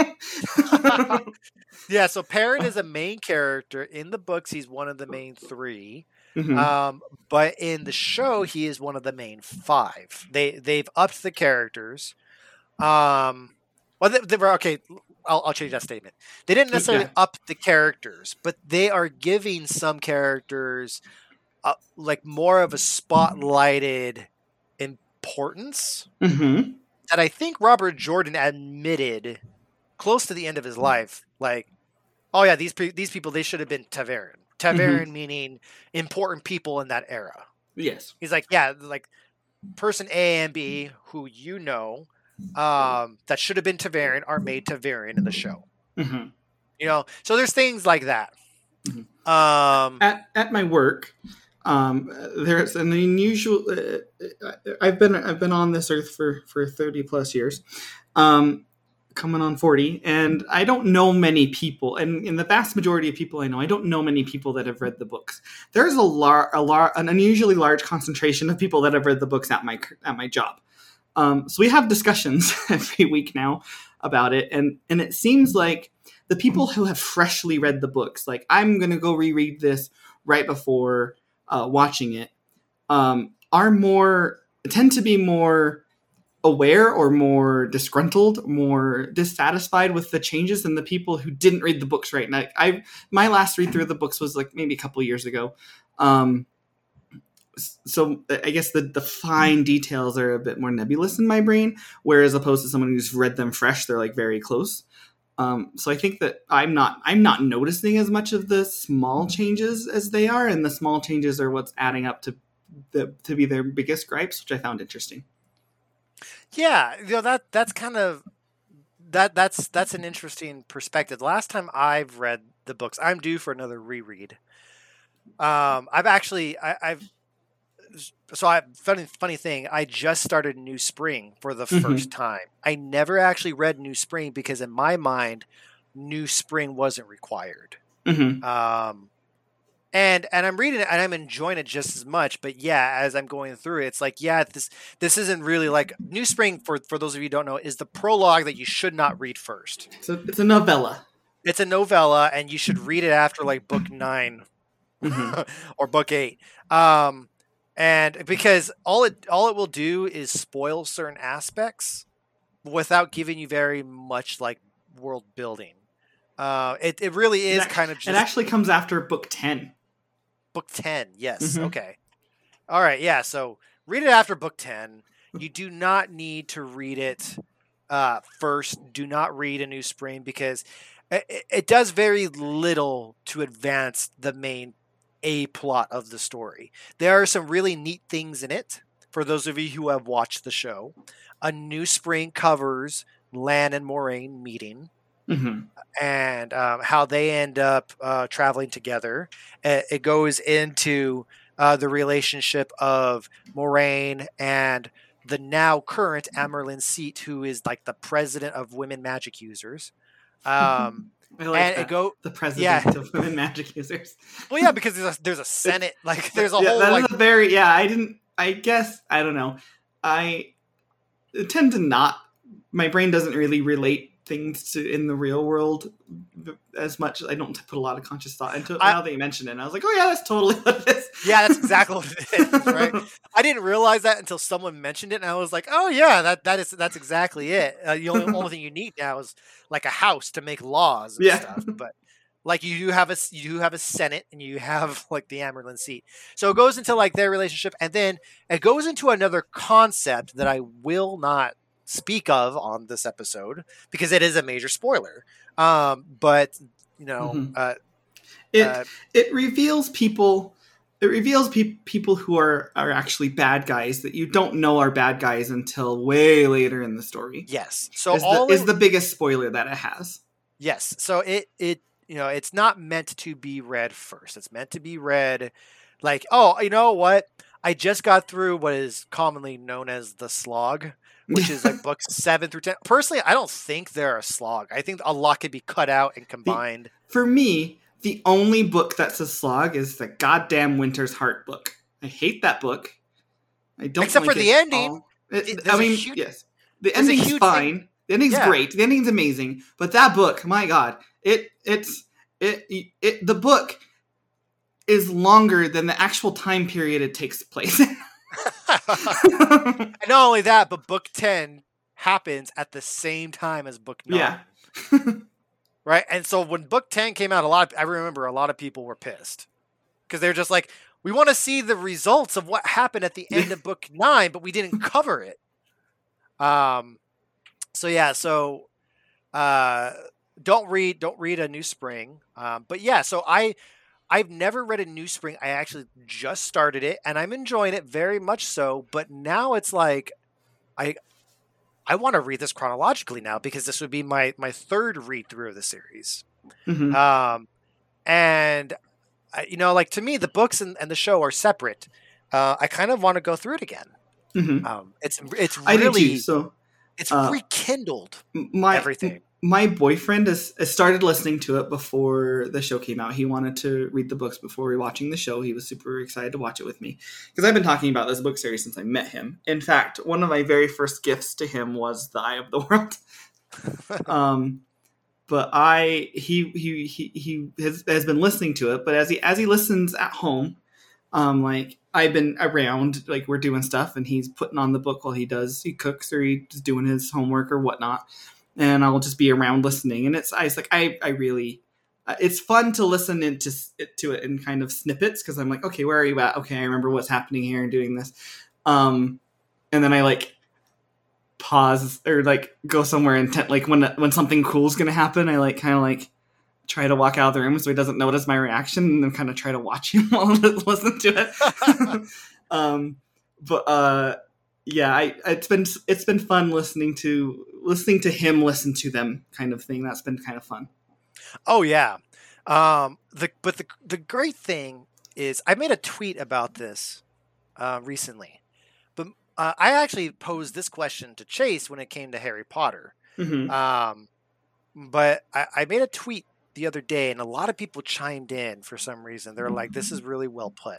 Yeah, so Perrin is a main character in the books. He's one of the main three, mm-hmm. um, but in the show, he is one of the main five. They they've upped the characters. Um, well, they, they were okay. I'll, I'll change that statement. They didn't necessarily yeah. up the characters, but they are giving some characters uh, like more of a spotlighted importance mm-hmm. that I think Robert Jordan admitted close to the end of his life. Like, oh yeah, these pe- these people, they should have been Ta'veren. Ta'veren mm-hmm. meaning important people in that era. Yes. He's like, yeah, like person A and B who you know um, that should have been Ta'veren are made Ta'veren in the show. Mm-hmm. You know, so there's things like that. Mm-hmm. Um, at at my work, um, there's an unusual. Uh, I've been I've been on this earth for for thirty plus years. Um, coming on forty, and I don't know many people, and in the vast majority of people I know, I don't know many people that have read the books. There's a lar- a lar- an unusually large concentration of people that have read the books at my at my job. Um, so we have discussions every week now about it, and and it seems like the people who have freshly read the books, like I'm going to go reread this right before uh, watching it, um, are more tend to be more aware or more disgruntled, more dissatisfied with the changes than the people who didn't read the books right. And I, I my last read through of the books was like maybe a couple of years ago. Um, so I guess the, the fine details are a bit more nebulous in my brain, whereas opposed to someone who's read them fresh, they're like very close. Um, so I think that I'm not I'm not noticing as much of the small changes as they are, and the small changes are what's adding up to the to be their biggest gripes, which I found interesting. Yeah, you know, that that's kind of that that's that's an interesting perspective. The last time I've read the books, I'm due for another reread. Um, I've actually I, I've so I funny funny thing. I just started New Spring for the Mhm. first time. I never actually read New Spring because in my mind, New Spring wasn't required. Mm-hmm. Um, and and I'm reading it and I'm enjoying it just as much. But yeah, as I'm going through it, it's like yeah, this this isn't really like New Spring. For for those of you who don't know, is the prologue that you should not read first. So it's a novella. It's a novella, and you should read it after like book nine Mm-hmm. or book eight. Um, and because all it all it will do is spoil certain aspects without giving you very much like world building. Uh, it it really is It, kind of just it actually comes after book ten. book ten. Yes. Mhm. Okay. All right. Yeah. So read it after book ten. You do not need to read it uh, first. Do not read A New Spring because it, it does very little to advance the main A plot of the story. There are some really neat things in it for those of you who have watched the show. A New Spring covers Lan and Moraine meeting Mm-hmm. and um, how they end up uh, traveling together. It, it goes into uh, the relationship of Moraine and the now current Amerlin Seat, who is like the president of women magic users. Um, I like and that. it go The president yeah. of women magic users. well, yeah, because there's a, there's a Senate, like there's a yeah, whole that like is a very yeah. I didn't. I guess I don't know. I tend to not. My brain doesn't really relate things to in the real world as much. I don't put a lot of conscious thought into it. I- now that you mention it, and I was like, oh yeah, that's totally what it is. yeah, that's exactly what it is, right? I didn't realize that until someone mentioned it, and I was like, "Oh yeah, that that is that's exactly it." Uh, the only, only thing you need now is like a house to make laws and Yeah. stuff. But like you do have a s- you do have a Senate, and you have like the Amerlin Seat. So it goes into like their relationship, and then it goes into another concept that I will not speak of on this episode because it is a major spoiler. Um, but you know, Mhm. uh, It uh, it reveals people. It reveals pe- people who are are actually bad guys that you don't know are bad guys until way later in the story. yes. So is all the, is it- the biggest spoiler that it has. Yes. So it it you know, it's not meant to be read first. It's meant to be read like, oh, you know what? I just got through what is commonly known as the slog, which is like books seven through ten. Personally, I don't think they're a slog. I think a lot could be cut out and combined. For me, the only book that's a slog is the goddamn Winter's Heart book. I hate that book. I don't Except like for it the at ending. all. It- It- there's I a mean, huge- yes, the there's a ending's huge fine. thing- The ending's Yeah. great. The ending's amazing. But that book, my God, it it's it it the book is longer than the actual time period it takes place in. And not only that, but book ten happens at the same time as book nine. Yeah. Right? And so when book ten came out, a lot of, I remember a lot of people were pissed. Because they're just like, we want to see the results of what happened at the end of book nine, but we didn't cover it. Um so yeah, so uh don't read don't read A New Spring. Um, but yeah, so I I've never read A New Spring. I actually just started it and I'm enjoying it very much so, but now it's like I I want to read this chronologically now because this would be my my third read through of the series. Mhm. Um and I, you know, like to me the books and, and the show are separate. Uh, I kind of want to go through it again. Mhm. Um it's it's I did really too. So it's uh, rekindled my everything. my boyfriend has, has started listening to it before the show came out. He wanted to read the books before we were watching the show. He was super excited to watch it with me because I've been talking about this book series since I met him. In fact, one of my very first gifts to him was The Eye of the World. um, but I he he he he has, has been listening to it. But as he as he listens at home, Um, like I've been around, like we're doing stuff, and he's putting on the book while he does. He cooks or he's doing his homework or whatnot, and I'll just be around listening. And it's I was like I I really. Uh, it's fun to listen into to it in kind of snippets because I'm like, okay, where are you at? Okay, I remember what's happening here and doing this. Um, and then I like pause or like go somewhere intent. Like when when something cool's gonna happen, I like kind of like try to walk out of the room so he doesn't notice my reaction, and then kind of try to watch him while I listen to it. um, but uh, yeah, I it's been it's been fun listening to listening to him listen to them, kind of thing. That's been kind of fun. Oh yeah. Um, the but the the great thing is I made a tweet about this uh, recently, but uh, I actually posed this question to Chase when it came to Harry Potter. Mm-hmm. Um, but I, I made a tweet the other day, and a lot of people chimed in for some reason. They're like, "This is really well put."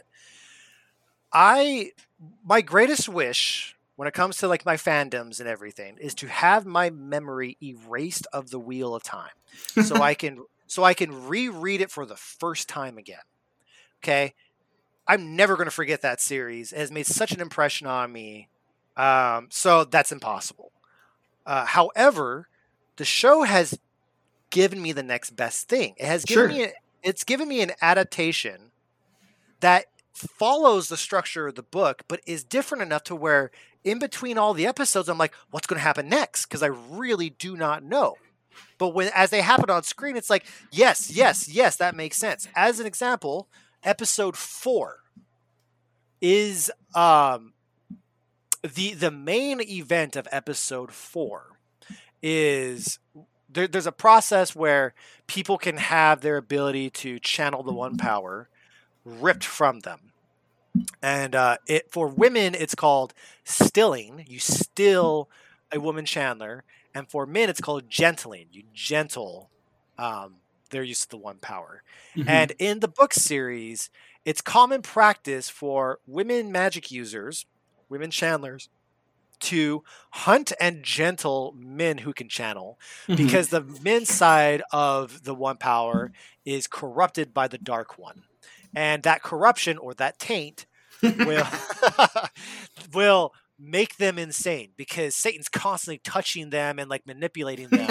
I my greatest wish when it comes to like my fandoms and everything is to have my memory erased of the Wheel of Time, so I can so I can reread it for the first time again. Okay, I'm never going to forget that series. It has made such an impression on me. Um, so that's impossible. Uh, however, the show has given me the next best thing. It has given Sure. me a, it's given me an adaptation that follows the structure of the book, but is different enough to where in between all the episodes, I'm like, what's going to happen next? Because I really do not know. But when as they happen on screen, it's like, yes, yes, yes, that makes sense. As an example, episode four is um, the the main event of episode four is there, there's a process where people can have their ability to channel the one power ripped from them. And uh, it for women, it's called stilling. You still a woman Chandler. And for men, it's called gentling. You gentle um, their use of the one power. Mm-hmm. And in the book series, it's common practice for women magic users, women Chandlers, to hunt and gentle men who can channel, Mm-hmm. because the men's side of the one power is corrupted by the dark one. And that corruption or that taint will will make them insane because Satan's constantly touching them and like manipulating them.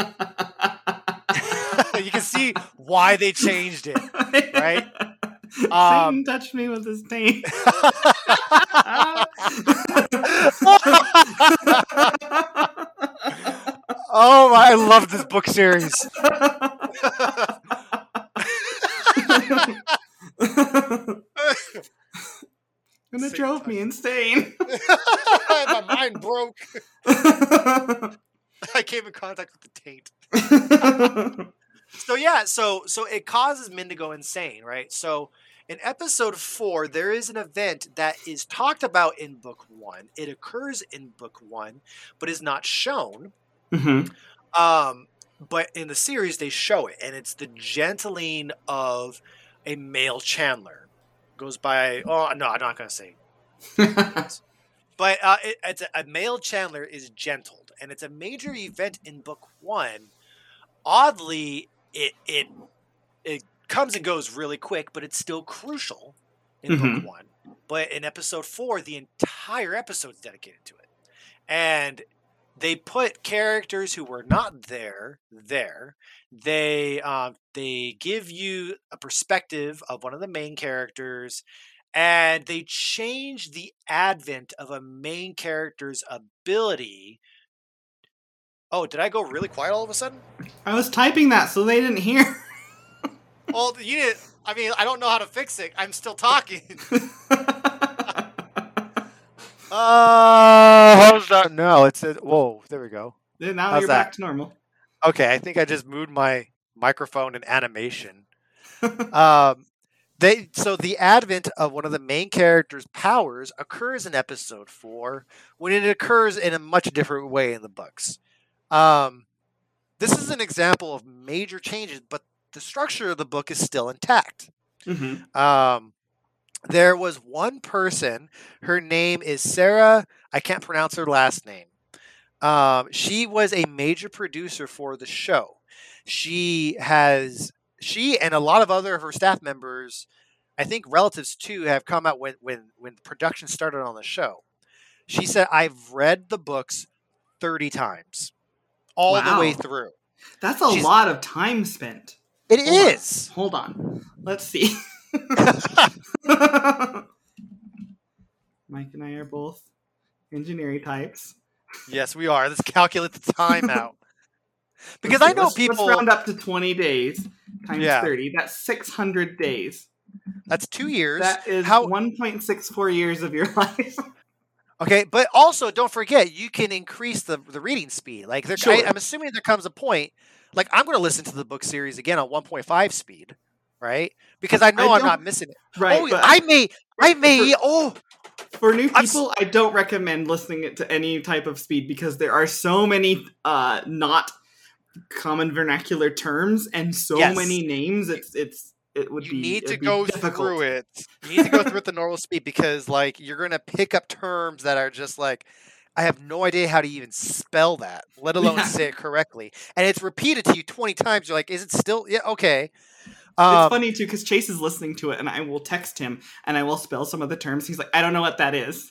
You can see why they changed it, right? Satan Um, touched me with his taint. Oh, I love this book series. And it drove me insane. My mind broke. I came in contact with the taint. So yeah, so so it causes men to go insane, right? So in episode four, there is an event that is talked about in book one. It occurs in book one, but is not shown. Mm-hmm. Um, but in the series, they show it, and it's the gentling of a male Chandler. Goes by. Oh no, I'm not going to say. But uh, it, it's a, a male Chandler is gentled, and it's a major event in book one. Oddly, it it it comes and goes really quick, but it's still crucial in Mm-hmm. book one. But in episode four, the entire episode is dedicated to it, and they put characters who were not there there. They um, they give you a perspective of one of the main characters, and they change the advent of a main character's ability. Oh, did I go really quiet all of a sudden? I was typing that so they didn't hear. Well, you didn't. I mean, I don't know how to fix it. I'm still talking. Uh, how's that? No, it's a, whoa. There we go. Then now How's you're that? back to normal. Okay, I think I just moved my microphone and animation. um, they so the advent of one of the main characters' powers occurs in episode four, when it occurs in a much different way in the books. Um, this is an example of major changes, but the structure of the book is still intact. Mm-hmm. Um, there was one person. Her name is Sarah. I can't pronounce her last name. Um, she was a major producer for the show. She has she and a lot of other of her staff members I think relatives too have come out when when when production started on the show. She said, "I've read the books thirty times, all the way Wow. through." That's a She's lot of time spent. it Hold on. is. Hold on. Let's see. Mike and I are both engineering types. Yes, we are. Let's calculate the time out. Because Let's I see, know let's, people. Let's round up to twenty days times Yeah. thirty. That's six hundred days. That's two years. That is How? one point six four years of your life. Okay, but also don't forget you can increase the the reading speed. Like there, Sure. I, I'm assuming there comes a point. Like I'm going to listen to the book series again on one point five speed, right? Because I know I I'm not don't- missing it. Right. Oh, but I may, I may. for- Oh, For new I'm s- people, I don't recommend listening it to any type of speed because there are so many uh, not common vernacular terms and so Yes. many names. It's it's it would you be need to it'd be go difficult. through it. You need to go through it the normal speed because like you're going to pick up terms that are just like I have no idea how to even spell that, let alone Yeah. say it correctly. And it's repeated to you twenty times. You're like, is it still? Yeah, okay. It's Um, funny too because Chase is listening to it, and I will text him and I will spell some of the terms. He's like, "I don't know what that is."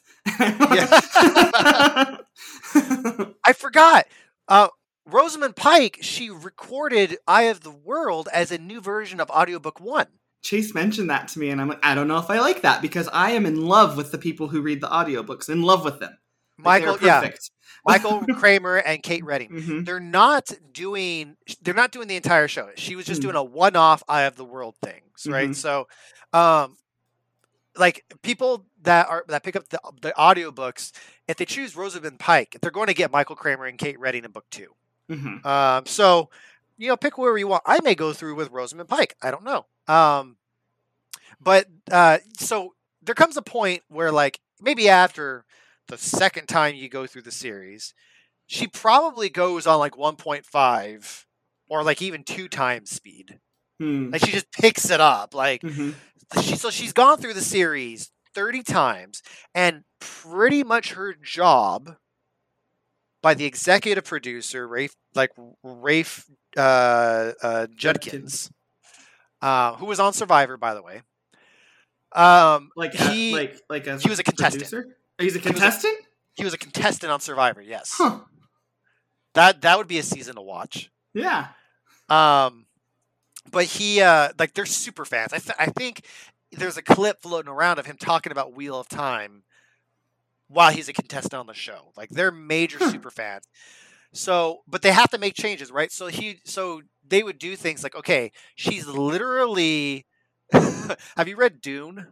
I forgot. Uh, Rosamund Pike, she recorded Eye of the World as a new version of audiobook one. Chase mentioned that to me, and I'm like, I don't know if I like that because I am in love with the people who read the audiobooks, in love with them. Like, Michael, they're yeah, perfect. Michael Kramer and Kate Redding. Mhm. They're not doing. They're not doing the entire show. She was just Mm. doing a one-off Eye of the World things, right? Mhm. So, um, like people that are that pick up the the audiobooks, if they choose Rosamund Pike, they're going to get Michael Kramer and Kate Redding in book two. Mhm. Um, so, you know, pick wherever you want. I may go through with Rosamund Pike. I don't know. Um, but uh, so there comes a point where, like, maybe after the second time you go through the series, she probably goes on like one point five or like even two times speed. Hmm. Like she just picks it up. Like Mhm. she, so she's gone through the series thirty times, and pretty much her job by the executive producer, Rafe, like Rafe uh, uh, Judkins, uh, who was on Survivor, by the way. Um, Like, he uh, like, like as he was a contestant. producer? Oh, he's a was a- contestant? he was a contestant on Survivor. Yes, Huh. that that would be a season to watch. Yeah. Um, but he uh, like they're super fans. I th- I think there's a clip floating around of him talking about Wheel of Time while he's a contestant on the show. Like they're major Huh. super fans. So, but they have to make changes, right? So he, so they would do things like, okay, she's literally. Have you read Dune?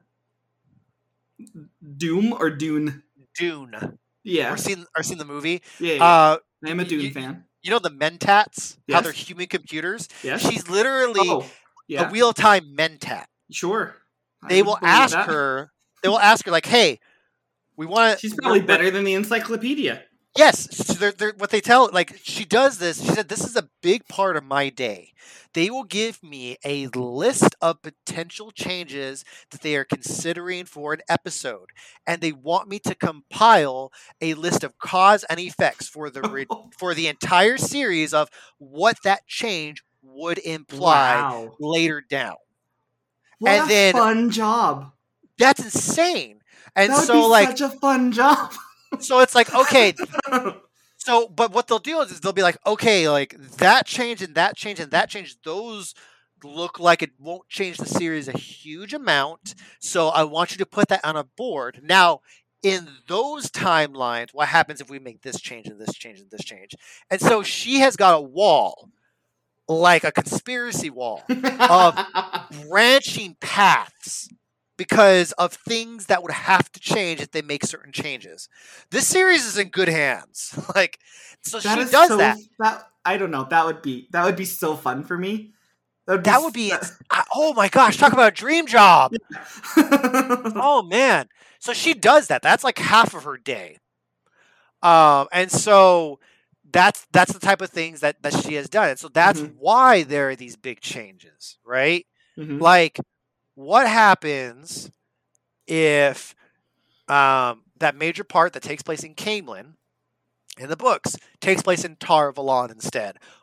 Doom or Dune? Dune. Yeah. Or seen or seen the movie? Yeah, yeah. Uh, I'm a Dune you- fan. you know the Mentats? How Yes. they're human computers? Yes. She's literally Oh, yeah. a Wheel of Time Mentat. Sure. I They would will believe ask that. her. They will ask her like, "Hey, we want to." She's probably better than the encyclopedia. Yes, so they're, they're, what they tell, like she does this. She said, "This is a big part of my day. They will give me a list of potential changes that they are considering for an episode, and they want me to compile a list of cause and effects for the re- for the entire series of what that change would imply Wow. later down." What And a then- fun job. That's insane. And That would so, be like, such a fun job. so it's like, okay. So, but what they'll do is they'll be like, okay, like that change and that change and that change, those look like it won't change the series a huge amount. So I want you to put that on a board. Now, in those timelines, what happens if we make this change and this change and this change? And so she has got a wall, like a conspiracy wall, of branching paths because of things that would have to change if they make certain changes. This series is in good hands. Like, so That she is does so, that. that. I don't know. That would be that would be so fun for me. That That would be, I- oh my gosh, talk about a dream job. Oh man. So she does that. That's like half of her day. Um, and so that's that's the type of things that, that she has done. And so that's Mhm. why there are these big changes, right? Mhm. Like, what happens if um, that major part that takes place in Camelin in the books takes place in Tar Valon instead?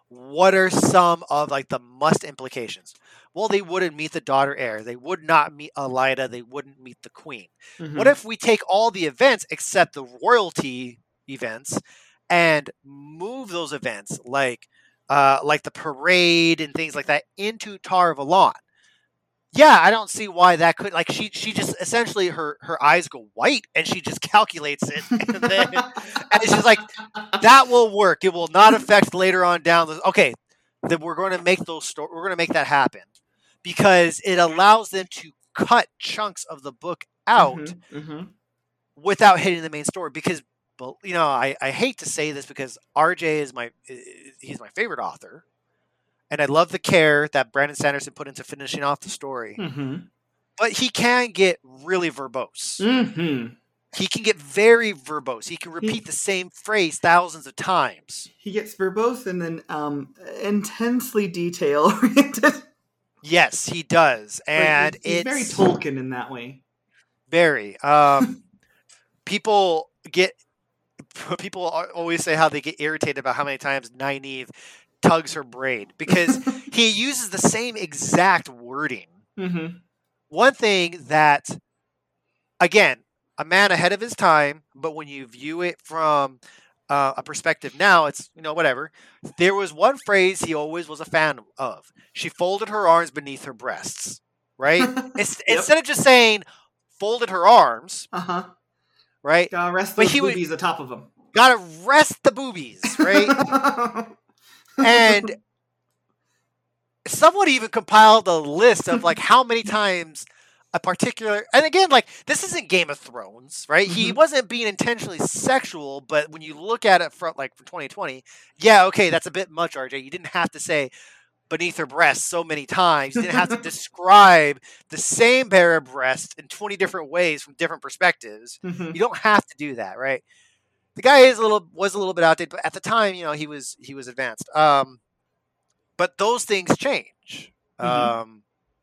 what are some of like the must implications? Well, they wouldn't meet the daughter heir. They would not meet Elida. They wouldn't meet the queen. Mm-hmm. What if we take all the events except the royalty events and move those events like uh, like the parade and things like that into Tar Valon? Yeah, I don't see why that could like she she just essentially her her eyes go white and she just calculates it and then and she's like, that will work. It will not affect later on down the okay. Then we're going to make those sto- we're going to make that happen because it allows them to cut chunks of the book out Mm-hmm, mm-hmm. without hitting the main story. Because you know, I, I hate to say this because R J is my he's my favorite author. And I love the care that Brandon Sanderson put into finishing off the story. Mm-hmm. But he can get really verbose. Mm-hmm. He can get very verbose. He can repeat He, the same phrase thousands of times. He gets verbose and then um, intensely detail oriented. Yes, he does. And like he's, he's it's very Tolkien in that way. Very. Um, people get people always say how they get irritated about how many times Nynaeve tugs her braid because he uses the same exact wording. Mm-hmm. One thing that, again, a man ahead of his time, but when you view it from uh, a perspective now, it's, you know, whatever. There was one phrase he always was a fan of. She folded her arms beneath her breasts, right? It's, yep. Instead of just saying folded her arms, uh-huh. right? Gotta rest those boobies would, atop of them. Gotta rest the boobies, right? And someone even compiled a list of like how many times a particular, and again, like this isn't Game of Thrones, right? Mm-hmm. He wasn't being intentionally sexual, but when you look at it from like for twenty twenty, yeah, okay, that's a bit much, R J. You didn't have to say beneath her breast so many times. You didn't have to describe the same pair of breasts in twenty different ways from different perspectives. Mm-hmm. You don't have to do that, right? The guy is a little was a little bit outdated, but at the time, you know, he was he was advanced. Um, but those things change, mm-hmm. um,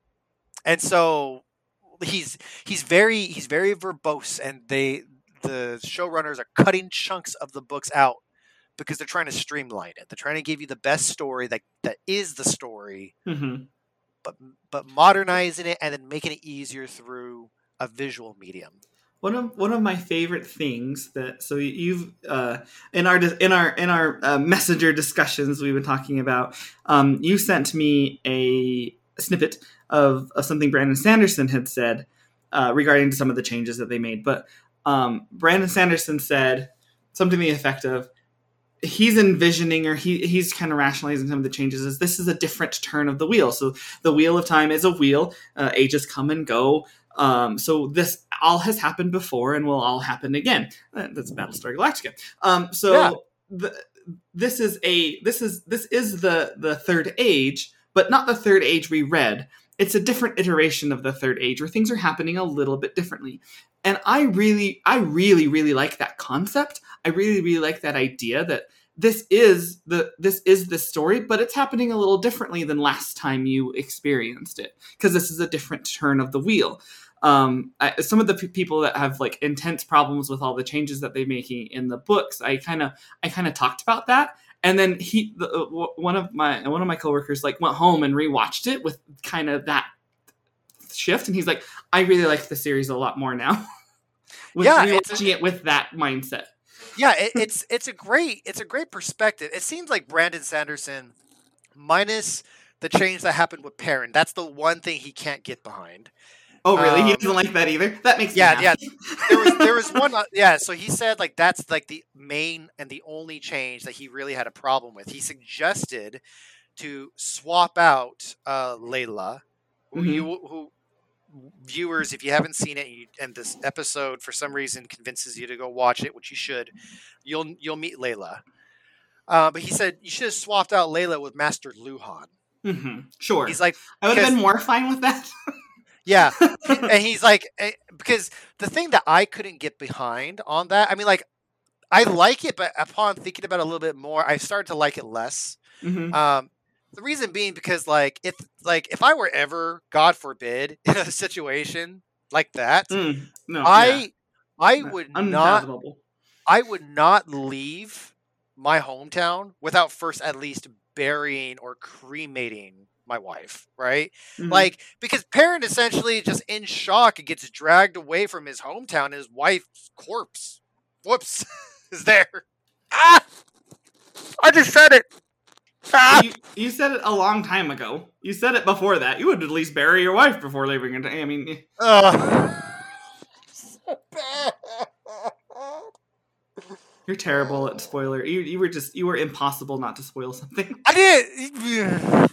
and so he's he's very he's very verbose, and they the showrunners are cutting chunks of the books out because they're trying to streamline it. They're trying to give you the best story that that is the story, mm-hmm. but but modernizing it and then making it easier through a visual medium. One of one of my favorite things that so you've uh, in our in our in our uh, messenger discussions we've been talking about. Um, you sent me a snippet of, of something Brandon Sanderson had said uh, regarding some of the changes that they made. But um, Brandon Sanderson said something to the effect of he's envisioning or he he's kind of rationalizing some of the changes as this is a different turn of the wheel. So the wheel of time is a wheel. Uh, ages come and go. Um, so this all has happened before and will all happen again. Uh, that's Battlestar Galactica. Um, so yeah. the, this is a this is this is the the third age, but not the third age we read. It's a different iteration of the third age where things are happening a little bit differently. And I really, I really, really like that concept. I really, really like that idea that this is the this is the story, but it's happening a little differently than last time you experienced it because this is a different turn of the wheel. Um, I, some of the p- people that have like intense problems with all the changes that they're making in the books, I kind of, I kind of talked about that, and then he, the, uh, one of my one of my coworkers, like went home and rewatched it with kind of that shift, and he's like, I really like the series a lot more now. with yeah, rewatching it with that mindset. Yeah, it, it's it's a great it's a great perspective. It seems like Brandon Sanderson, minus the change that happened with Perrin, that's the one thing he can't get behind. Oh, really? Um, he doesn't like that either? That makes yeah, me happy. yeah. There was there was one. Uh, yeah, so he said like that's like the main and the only change that he really had a problem with. He suggested to swap out uh, Layla, who mm-hmm. you who viewers, if you haven't seen it, you, and this episode for some reason convinces you to go watch it, which you should, you'll you'll meet Layla. Uh, but he said you should have swapped out Layla with Master Luhan. Mm-hmm. Sure. He's like, I would have been more fine with that. Yeah, and he's like, because the thing that I couldn't get behind on that, I mean, like, I like it, but upon thinking about it a little bit more, I started to like it less. Mm-hmm. Um, the reason being because, like, if like if I were ever, God forbid, in a situation like that, mm, no, I yeah. I would not, I would not leave my hometown without first at least burying or cremating my wife, right? Mhm. Like, because Perrin essentially just in shock and gets dragged away from his hometown, and his wife's corpse, whoops, is there. Ah! I just said it. Ah! You, you said it a long time ago. You said it before that. You would at least bury your wife before leaving it. I mean, Uh, so bad. you're terrible at spoiler. You you were just you were impossible not to spoil something. I did.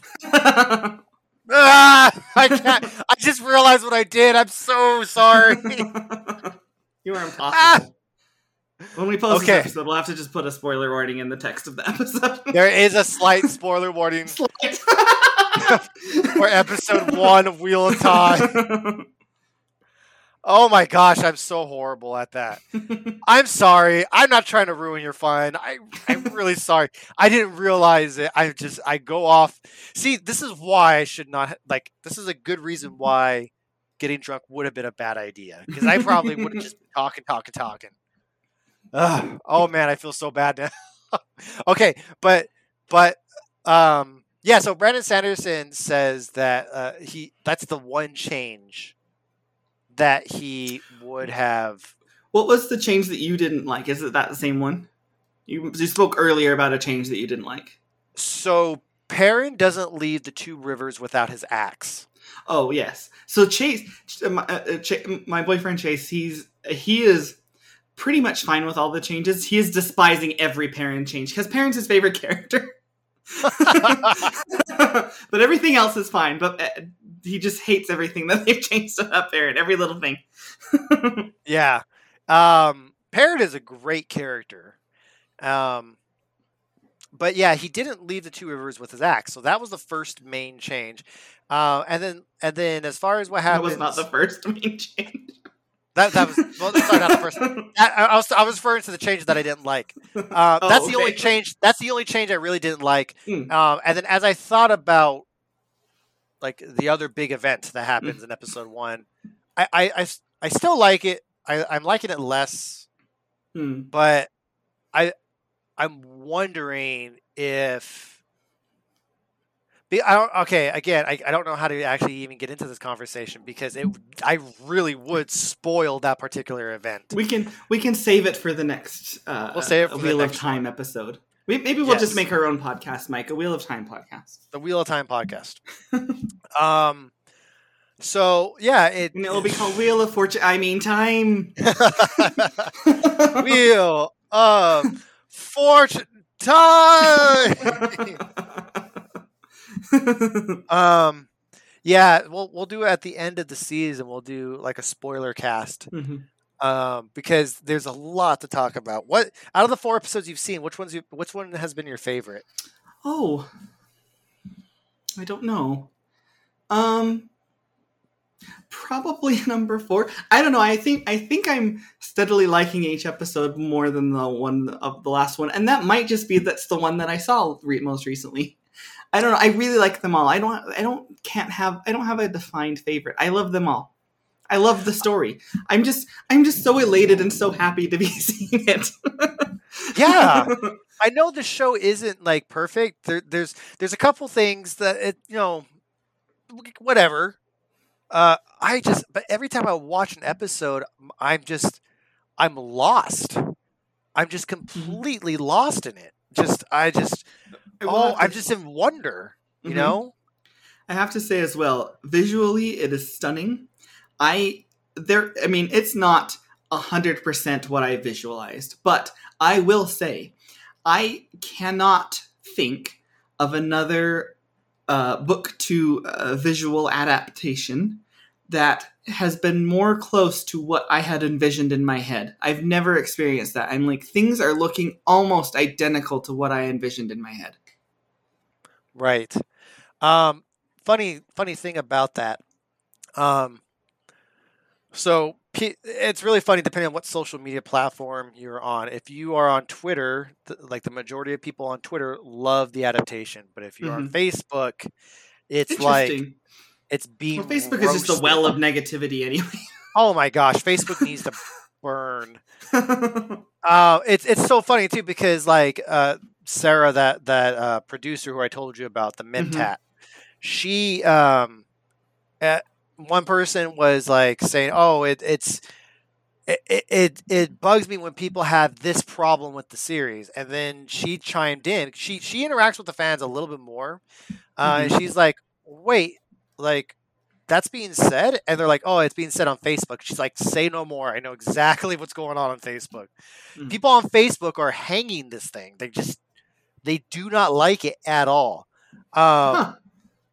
Ah, I can't. I just realized what I did. I'm so sorry. You are impossible. Ah! When we post Okay. this episode, we'll have to just put a spoiler warning in the text of the episode. There is a slight spoiler warning Slight. for episode one of Wheel of Time. Oh my gosh, I'm so horrible at that. I'm sorry. I'm not trying to ruin your fun. I, I'm really sorry. I didn't realize it. I just, I go off. See, this is why I should not, like, this is a good reason why getting drunk would have been a bad idea. Because I probably would have just been talking, talking, talking. Ugh. Oh man, I feel so bad now. Okay, but, but, um, yeah, so Brandon Sanderson says that uh, he, that's the one change that he would have. What was the change that you didn't like? Is it that the same one? You, you spoke earlier about a change that you didn't like. So Perrin doesn't leave the two rivers without his axe. Oh yes. So Chase, my, uh, Ch- my boyfriend Chase, he's he is pretty much fine with all the changes. He is despising every Perrin change because Perrin's his favorite character. But everything else is fine. But uh, he just hates everything that they've changed about Perrin. Every little thing. Yeah. Um, Perrin is a great character. Um, but yeah, he didn't leave the two rivers with his axe. So that was the first main change. Uh, and then, and then as far as what That happens, was not the first main change. that that was well, sorry, not the first. I, I was I was referring to the change that I didn't like. Uh, Oh, that's the okay. only change. That's the only change I really didn't like. Hmm. Um, and then as I thought about like the other big event that happens in episode one, I, I, I, I still like it. I, I'm liking it less, Hmm. but I I'm wondering if be- I don't, okay again I, I don't know how to actually even get into this conversation because it I really would spoil that particular event. We can we can save it for the next uh, We'll save it for the Wheel of next Time episode. We, maybe we'll just Yes. make our own podcast, Mike, a Wheel of Time podcast. The Wheel of Time podcast. um. So yeah, it And it will be called Wheel of Fortune. I mean, Time. Wheel of Fortune time. um, yeah, we'll we'll do it at the end of the season. We'll do like a spoiler cast. Mhm. Um, because there's a lot to talk about. What out of the four episodes you've seen, which one's you, which one has been your favorite? Oh, I don't know. Um, probably number four. I don't know. I think I think I'm steadily liking each episode more than the one of the last one, and that might just be that's the one that I saw re- most recently. I don't know. I really like them all. I don't. I don't. Can't have. I don't have a defined favorite. I love them all. I love the story. I'm just. I'm just so elated and so happy to be seeing it. Yeah. I know the show isn't like perfect. There, there's there's a couple things that it you know, whatever. Uh, I just but every time I watch an episode, I'm just I'm lost. I'm just completely lost in it. Just I just I will oh have to- I'm just in wonder. You Mhm. know. I have to say as well, visually it is stunning. I there I mean it's not a hundred percent what I visualized, but I will say I cannot think of another uh, book to uh, visual adaptation that has been more close to what I had envisioned in my head. I've never experienced that. I'm like, things are looking almost identical to what I envisioned in my head. Right. Um, funny, funny thing about that. Um, so p- it's really funny depending on what social media platform you're on. If you are on Twitter, th- like the majority of people on Twitter love the adaptation, but if you're on Facebook, it's like Interesting. it's being Well, Facebook is just a roasted. well of negativity anyway. Oh my gosh, Facebook needs to burn. Uh, it's it's so funny too because like uh, Sarah, that that uh, producer who I told you about, the Mm-hmm. Mentat, she um, at, one person was like saying, "Oh, it, it's it, it it bugs me when people have this problem with the series," and then she chimed in. She she interacts with the fans a little bit more, uh, and Mm-hmm. she's like, "Wait, like." That's being said, and they're like, "Oh, it's being said on Facebook." She's like, "Say no more. I know exactly what's going on on Facebook." Mm. People on Facebook are hanging this thing. They just they do not like it at all. Um, Huh.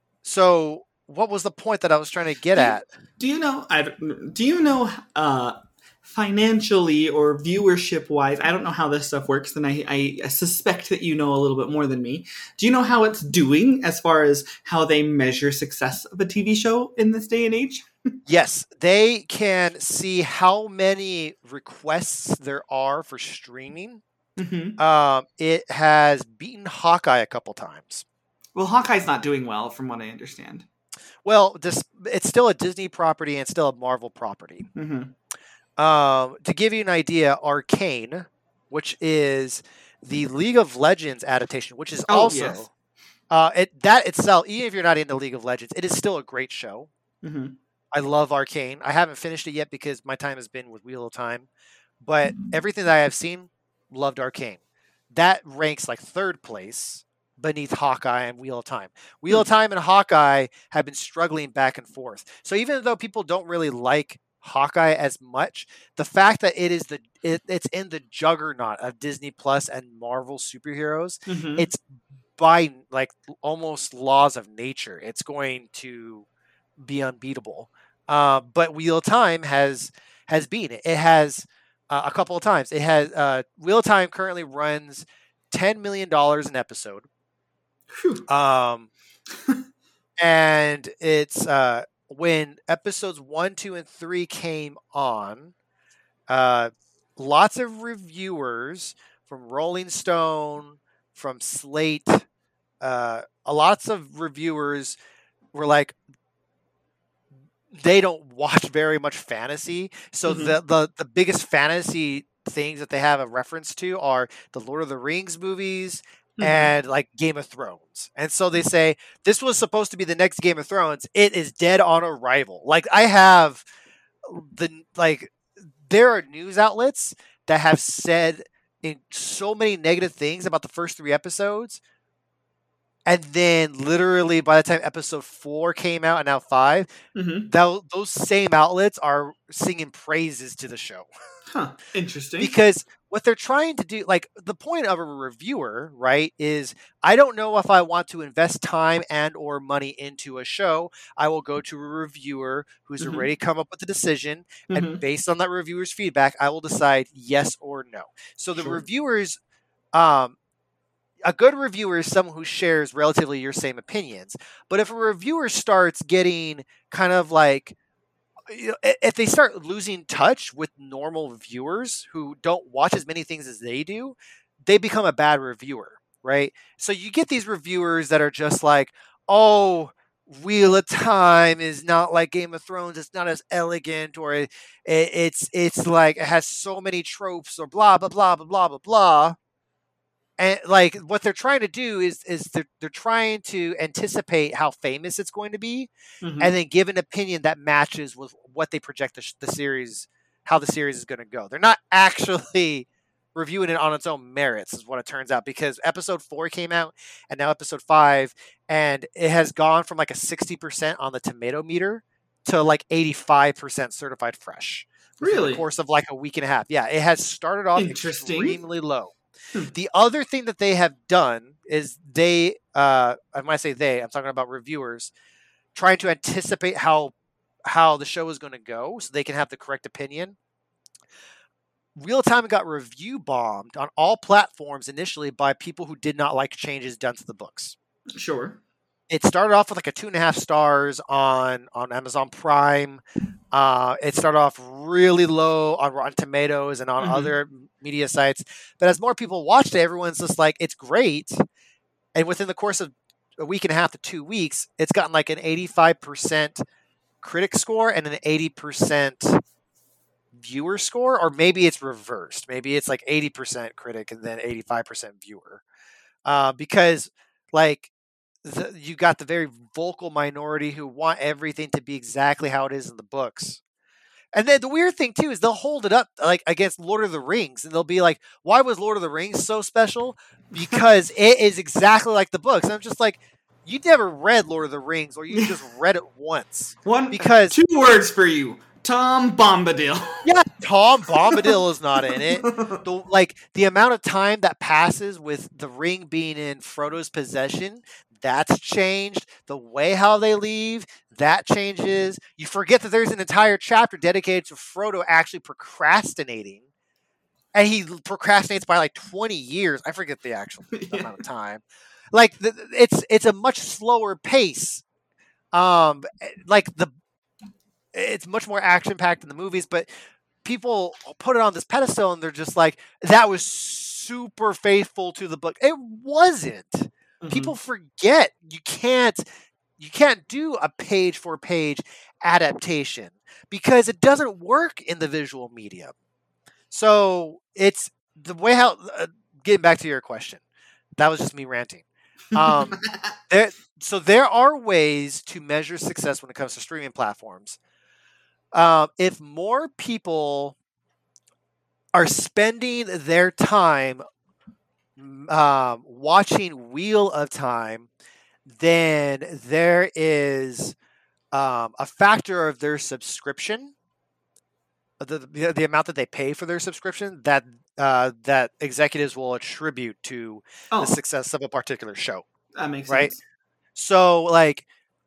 so, what was the point that I was trying to get Do you, at? do you know? I, do you know uh, financially or viewership wise? I don't know how this stuff works, and I, I suspect that you know a little bit more than me. Do you know how it's doing as far as how they measure success of a T V show in this day and age? Yes, they can see how many requests there are for streaming. Mm-hmm. Um, it has beaten Hawkeye a couple times. Well, Hawkeye's not doing well, from what I understand. Well, this it's still a Disney property and still a Marvel property. Mm-hmm. Um, to give you an idea, Arcane, which is the League of Legends adaptation, which is Oh, also yes. uh, it that itself, even if you're not into League of Legends, it is still a great show. Mm-hmm. I love Arcane. I haven't finished it yet because my time has been with Wheel of Time, but everything that I have seen, loved Arcane. That ranks like third place beneath Hawkeye and Wheel of Time. Wheel of Hmm. Time and Hawkeye have been struggling back and forth. So even though people don't really like Hawkeye as much, the fact that it is the it, it's in the juggernaut of Disney Plus and Marvel superheroes, Mm-hmm. it's by like almost laws of nature, it's going to be unbeatable. Uh, but Wheel of Time has has beaten it. It has uh, a couple of times. It has uh, Wheel of Time currently runs ten million dollars an episode. Phew. Um, and it's uh, when episodes one, two, and three came on. Uh, lots of reviewers from Rolling Stone, from Slate, uh, lots of reviewers were like, they don't watch very much fantasy, so Mm-hmm. the the the biggest fantasy things that they have a reference to are the Lord of the Rings movies Mm-hmm. and like Game of Thrones. And so they say this was supposed to be the next Game of Thrones. It is dead on arrival. Like I have the like there are news outlets that have said in so many negative things about the first three episodes. And then, literally, by the time episode four came out, and now five, Mm-hmm. tho- those same outlets are singing praises to the show Huh. Interesting. because what they're trying to do, like the point of a reviewer, right, is I don't know if I want to invest time and or money into a show. I will go to a reviewer who's Mm-hmm. already come up with a decision, and Mm-hmm. based on that reviewer's feedback, I will decide yes or no. So the Sure. reviewers, um, a good reviewer is someone who shares relatively your same opinions. But if a reviewer starts getting kind of like, you know, if they start losing touch with normal viewers who don't watch as many things as they do, they become a bad reviewer, right? So you get these reviewers that are just like, oh, Wheel of Time is not like Game of Thrones. It's not as elegant, or it, it's it's like it has so many tropes, or blah blah blah blah blah blah blah. And like what they're trying to do is is they're they're trying to anticipate how famous it's going to be, Mm-hmm. and then give an opinion that matches with what they project the, the series, how the series is going to go. They're not actually reviewing it on its own merits, is what it turns out, because episode four came out and now episode five, and it has gone from like a sixty percent on the tomato meter to like eighty-five percent certified fresh within Really? the course of like a week and a half. Yeah, it has started off Interesting. extremely low. Hmm. The other thing that they have done is they, uh, when I say they, I'm talking about reviewers, trying to anticipate how how the show is going to go so they can have the correct opinion. Real Time got review bombed on all platforms initially by people who did not like changes done to the books. Sure. It started off with like a two and a half stars on on Amazon Prime. Uh, it started off really low on Rotten Tomatoes and on Mm-hmm. other media sites. But as more people watched it, everyone's just like, it's great. And within the course of a week and a half to two weeks, it's gotten like an eighty-five percent critic score and an eighty percent viewer score, or maybe it's reversed. Maybe it's like eighty percent critic and then eighty-five percent viewer. uh, because like the, you got the very vocal minority who want everything to be exactly how it is in the books. And then the weird thing too is they'll hold it up like against Lord of the Rings, and they'll be like, "Why was Lord of the Rings so special? Because it is exactly like the books." And I'm just like, "You never read Lord of the Rings, or you just read it once." One, Because two words for you: Tom Bombadil. yeah, Tom Bombadil is not in it. The like the amount of time that passes with the ring being in Frodo's possession, that's changed. The way how they leave, that changes. You forget that there's an entire chapter dedicated to Frodo actually procrastinating. And he procrastinates by like twenty years. I forget the actual Yeah. amount of time. Like the, it's it's a much slower pace. Um like the it's much more action packed in the movies, but people put it on this pedestal and they're just like, that was super faithful to the book. It wasn't. Mm-hmm. People forget you can't you can't do a page for page adaptation because it doesn't work in the visual medium. So it's the way how uh, getting back to your question. That was just me ranting. Um, there, so there are ways to measure success when it comes to streaming platforms. Uh, if more people are spending their time um, watching Wheel of Time, then there is um, a factor of their subscription, the, the the amount that they pay for their subscription that uh, that executives will attribute to Oh, the success of a particular show. that makes Right? sense. So like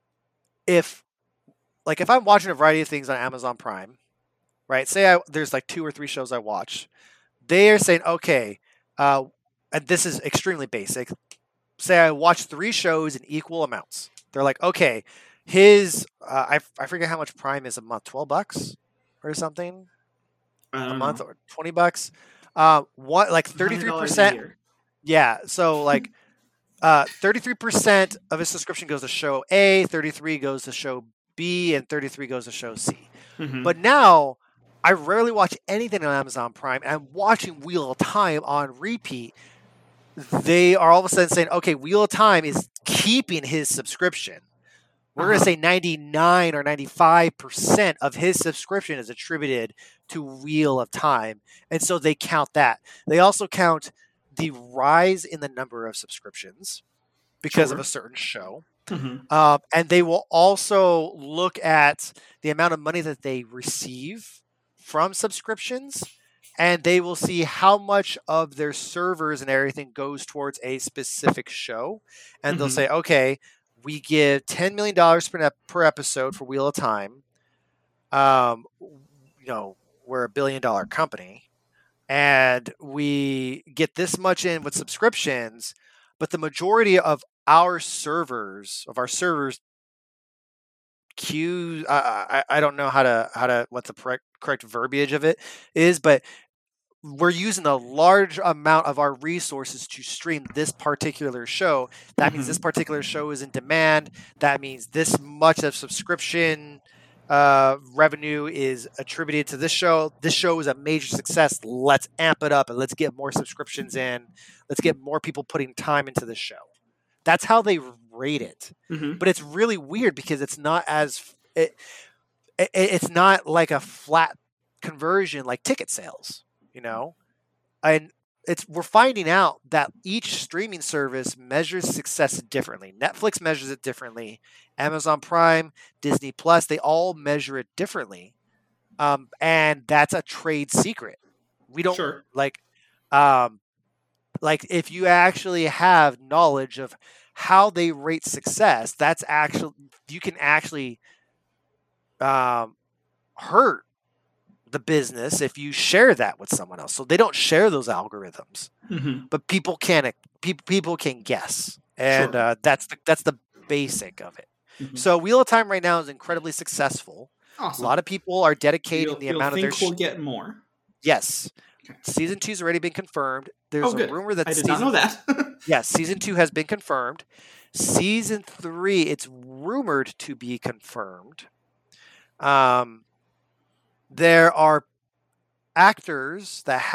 if like if I'm watching a variety of things on Amazon Prime, right? Say I, there's like two or three shows I watch. They are saying, okay, uh, and this is extremely basic. Say I watch three shows in equal amounts. They're like, okay, his uh, I I forget how much Prime is a month, twelve bucks or something I a don't month know. or twenty bucks. Uh, what like thirty three one hundred dollars a percent? year. Yeah, so like uh, thirty three percent of his subscription goes to show A, thirty three goes to show B, and thirty three goes to show C. Mm-hmm. But now I rarely watch anything on Amazon Prime, and I'm watching Wheel of Time on repeat. They are all of a sudden saying, okay, Wheel of Time is keeping his subscription. We're Uh-huh. going to say ninety-nine or ninety-five percent of his subscription is attributed to Wheel of Time. And so they count that. They also count the rise in the number of subscriptions because Sure. of a certain show. Mm-hmm. Um, and they will also look at the amount of money that they receive from subscriptions, and they will see how much of their servers and everything goes towards a specific show. And they'll Mm-hmm. say, okay, we give ten million dollars per, ep- per episode for Wheel of Time. Um, you know, we're a billion dollar company, and we get this much in with subscriptions, but the majority of our servers of our servers queues. I, I I don't know how to how to what the correct correct verbiage of it is, but we're using a large amount of our resources to stream this particular show. That Mm-hmm. means this particular show is in demand. That means this much of subscription uh, revenue is attributed to this show. This show is a major success. Let's amp it up and let's get more subscriptions in. Let's get more people putting time into the show. That's how they rate it. Mm-hmm. But it's really weird because it's not as it, it it's not like a flat conversion like ticket sales, you know? And it's we're finding out that each streaming service measures success differently. Netflix measures it differently. Amazon Prime, Disney Plus, they all measure it differently. Um, and that's a trade secret. We don't Sure. like um like if you actually have knowledge of how they rate success, that's actually you can actually um, hurt the business if you share that with someone else. So they don't share those algorithms, Mm-hmm. but people can people people can guess, and Sure. uh, that's the that's the basic of it. Mm-hmm. So Wheel of Time right now is incredibly successful. Awesome. A lot of people are You'll, dedicating the you'll amount of think their sh- we'll get more. yes. Okay. Season two's already been confirmed. There's Oh, a good. rumor that I did season not know that. yes, season two has been confirmed. Season three, it's rumored to be confirmed. Um, there are actors that have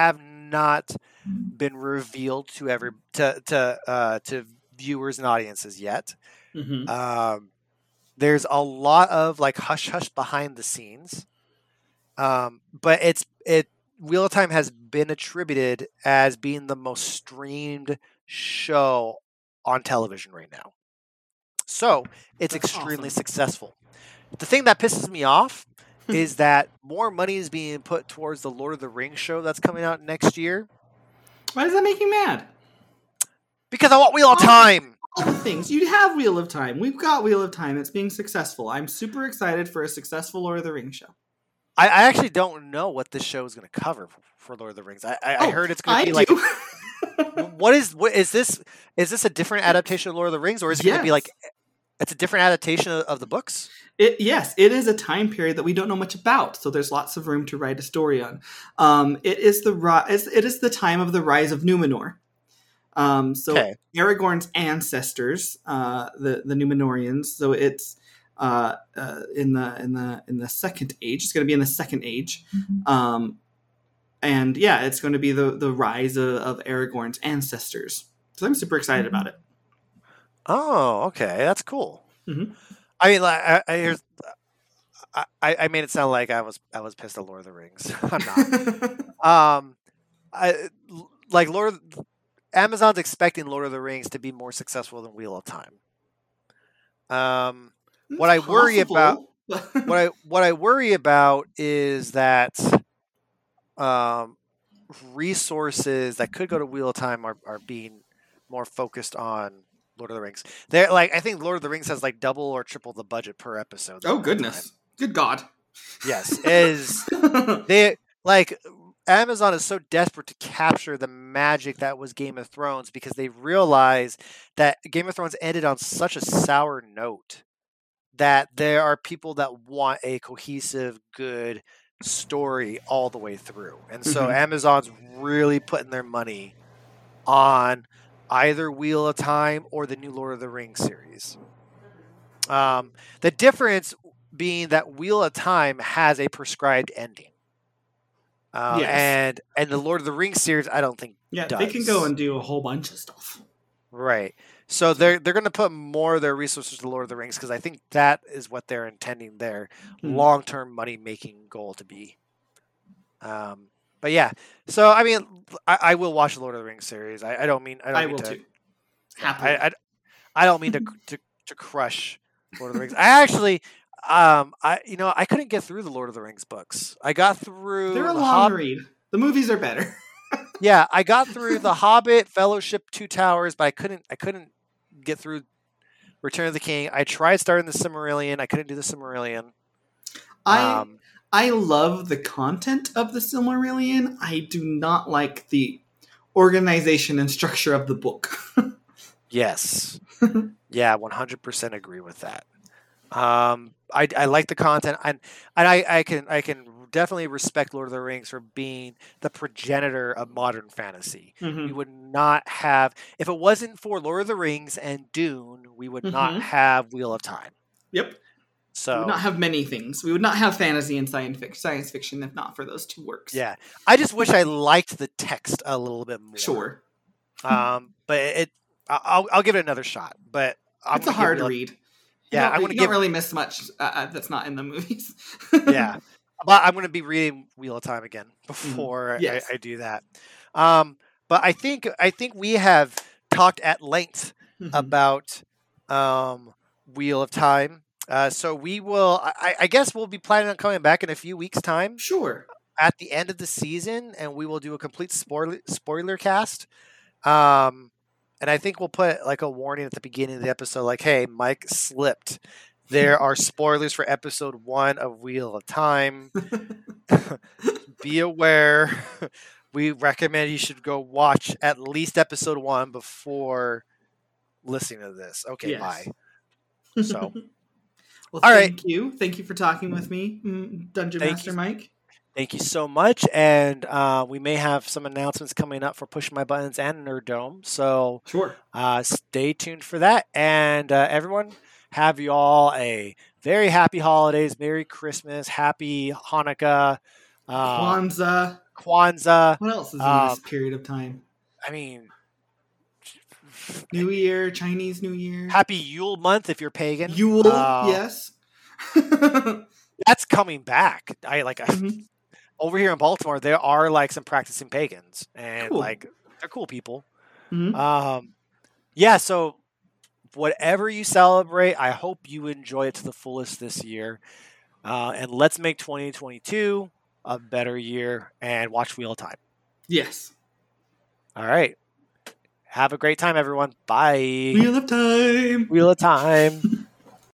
not been revealed to every to to uh, to viewers and audiences yet. Mm-hmm. Um, there's a lot of like hush hush behind the scenes, um, but it's it Wheel of Time has been attributed as being the most streamed show on television right now. So it's That's extremely awesome. successful. The thing that pisses me off is that more money is being put towards the Lord of the Rings show that's coming out next year. Why does that make you mad? Because I want Wheel of All- Time. All the things. You have Wheel of Time. We've got Wheel of Time. It's being successful. I'm super excited for a successful Lord of the Rings show. I, I actually don't know what this show is going to cover for Lord of the Rings. I, I, Oh, I heard it's going I to be do. like, what is what is this? Is this a different adaptation of Lord of the Rings, or is it going to be Yes. like it's a different adaptation of, of the books? It, yes, it is a time period that we don't know much about, so there's lots of room to write a story on. Um, it is the ri- it is the time of the rise of Numenor. Um, so Okay. Aragorn's ancestors, uh, the the Numenorians. So it's uh, uh, in the in the in the second age. It's going to be in the second age, um, and yeah, it's going to be the the rise of, of Aragorn's ancestors. So I'm super excited about it. Oh, okay, that's cool. Mhm. I mean, like, I, I, here's, I, I made it sound like I was I was pissed at Lord of the Rings. I'm not. um, I like Lord. Of, Amazon's expecting Lord of the Rings to be more successful than Wheel of Time. Um, what I worry about, what I what I worry about is that um, resources that could go to Wheel of Time are, are being more focused on Lord of the Rings. They're like, I think Lord of the Rings has like double or triple the budget per episode. than Oh Wheel of goodness! Time. Good God! Yes, is they like Amazon is so desperate to capture the magic that was Game of Thrones because they realize that Game of Thrones ended on such a sour note that there are people that want a cohesive, good story all the way through. And so Mhm. Amazon's really putting their money on either Wheel of Time or the new Lord of the Rings series. Um, the difference being that Wheel of Time has a prescribed ending. Uh, Yes. and and the Lord of the Rings series, I don't think Yeah, does. they can go and do a whole bunch of stuff. Right. So they're they're going to put more of their resources to Lord of the Rings because I think that is what they're intending their Hmm. long term money making goal to be. Um, but yeah, so I mean, I, I will watch the Lord of the Rings series. I, I don't mean I don't I mean will to. too. Yeah, Happily. I, I I don't mean to to to crush Lord of the Rings. I actually. Um, I you know I couldn't get through the Lord of the Rings books. I got through They're a the long Hobbit. read. The movies are better. Yeah, I got through the Hobbit, Fellowship, Two Towers, but I couldn't. I couldn't get through Return of the King. I tried starting the Silmarillion. I couldn't do the Silmarillion. I Um, I love the content of the Silmarillion. I do not like the organization and structure of the book. yes, yeah, one hundred percent agree with that. Um, I, I like the content, and and I, I can I can definitely respect Lord of the Rings for being the progenitor of modern fantasy. Mhm. We would not have if it wasn't for Lord of the Rings and Dune, we would not Mhm. have Wheel of Time. Yep. We So would not have many things. We would not have fantasy and science fic- science fiction if not for those two works. yeah, I just wish I liked the text a little bit more. Sure. Um, but it, I'll I'll give it another shot. But I'm It's a gonna give hard Wheel of- read. You Yeah, don't, I'm you gonna don't give. really miss much uh, uh, that's not in the movies. Yeah, but I'm gonna be reading Wheel of Time again before Yes. I, I do that. Um, but I think I think we have talked at length Mhm. about um, Wheel of Time. Uh, so we will. I, I guess we'll be planning on coming back in a few weeks' time Sure. at the end of the season, and we will do a complete spoiler spoiler cast. Um, and I think we'll put like a warning at the beginning of the episode, like, "Hey, Mike slipped. There are spoilers for episode one of Wheel of Time. Be aware. We recommend you should go watch at least episode one before listening to this." Okay, Yes. bye. So, Well, all right. thank you. Thank you for talking with me, mm, Dungeon Thank Master you. Mike. Thank you so much. And uh, we may have some announcements coming up for Push My Buttons and Nerd Dome. So Sure. uh, stay tuned for that. And uh, everyone, have you all a very happy holidays, Merry Christmas, Happy Hanukkah. Um, Kwanzaa. Kwanzaa. What else is in Um, this period of time? I mean, New Year, Chinese New Year. Happy Yule month if you're pagan. Yule, Uh, yes. That's coming back. I like Mhm. over here in Baltimore, there are like some practicing pagans, and Cool. like they're cool people. Mhm. Um, yeah. So whatever you celebrate, I hope you enjoy it to the fullest this year, uh, and let's make twenty twenty-two a better year. And watch Wheel of Time. Yes. All right. Have a great time, everyone. Bye. Wheel of Time. Wheel of Time.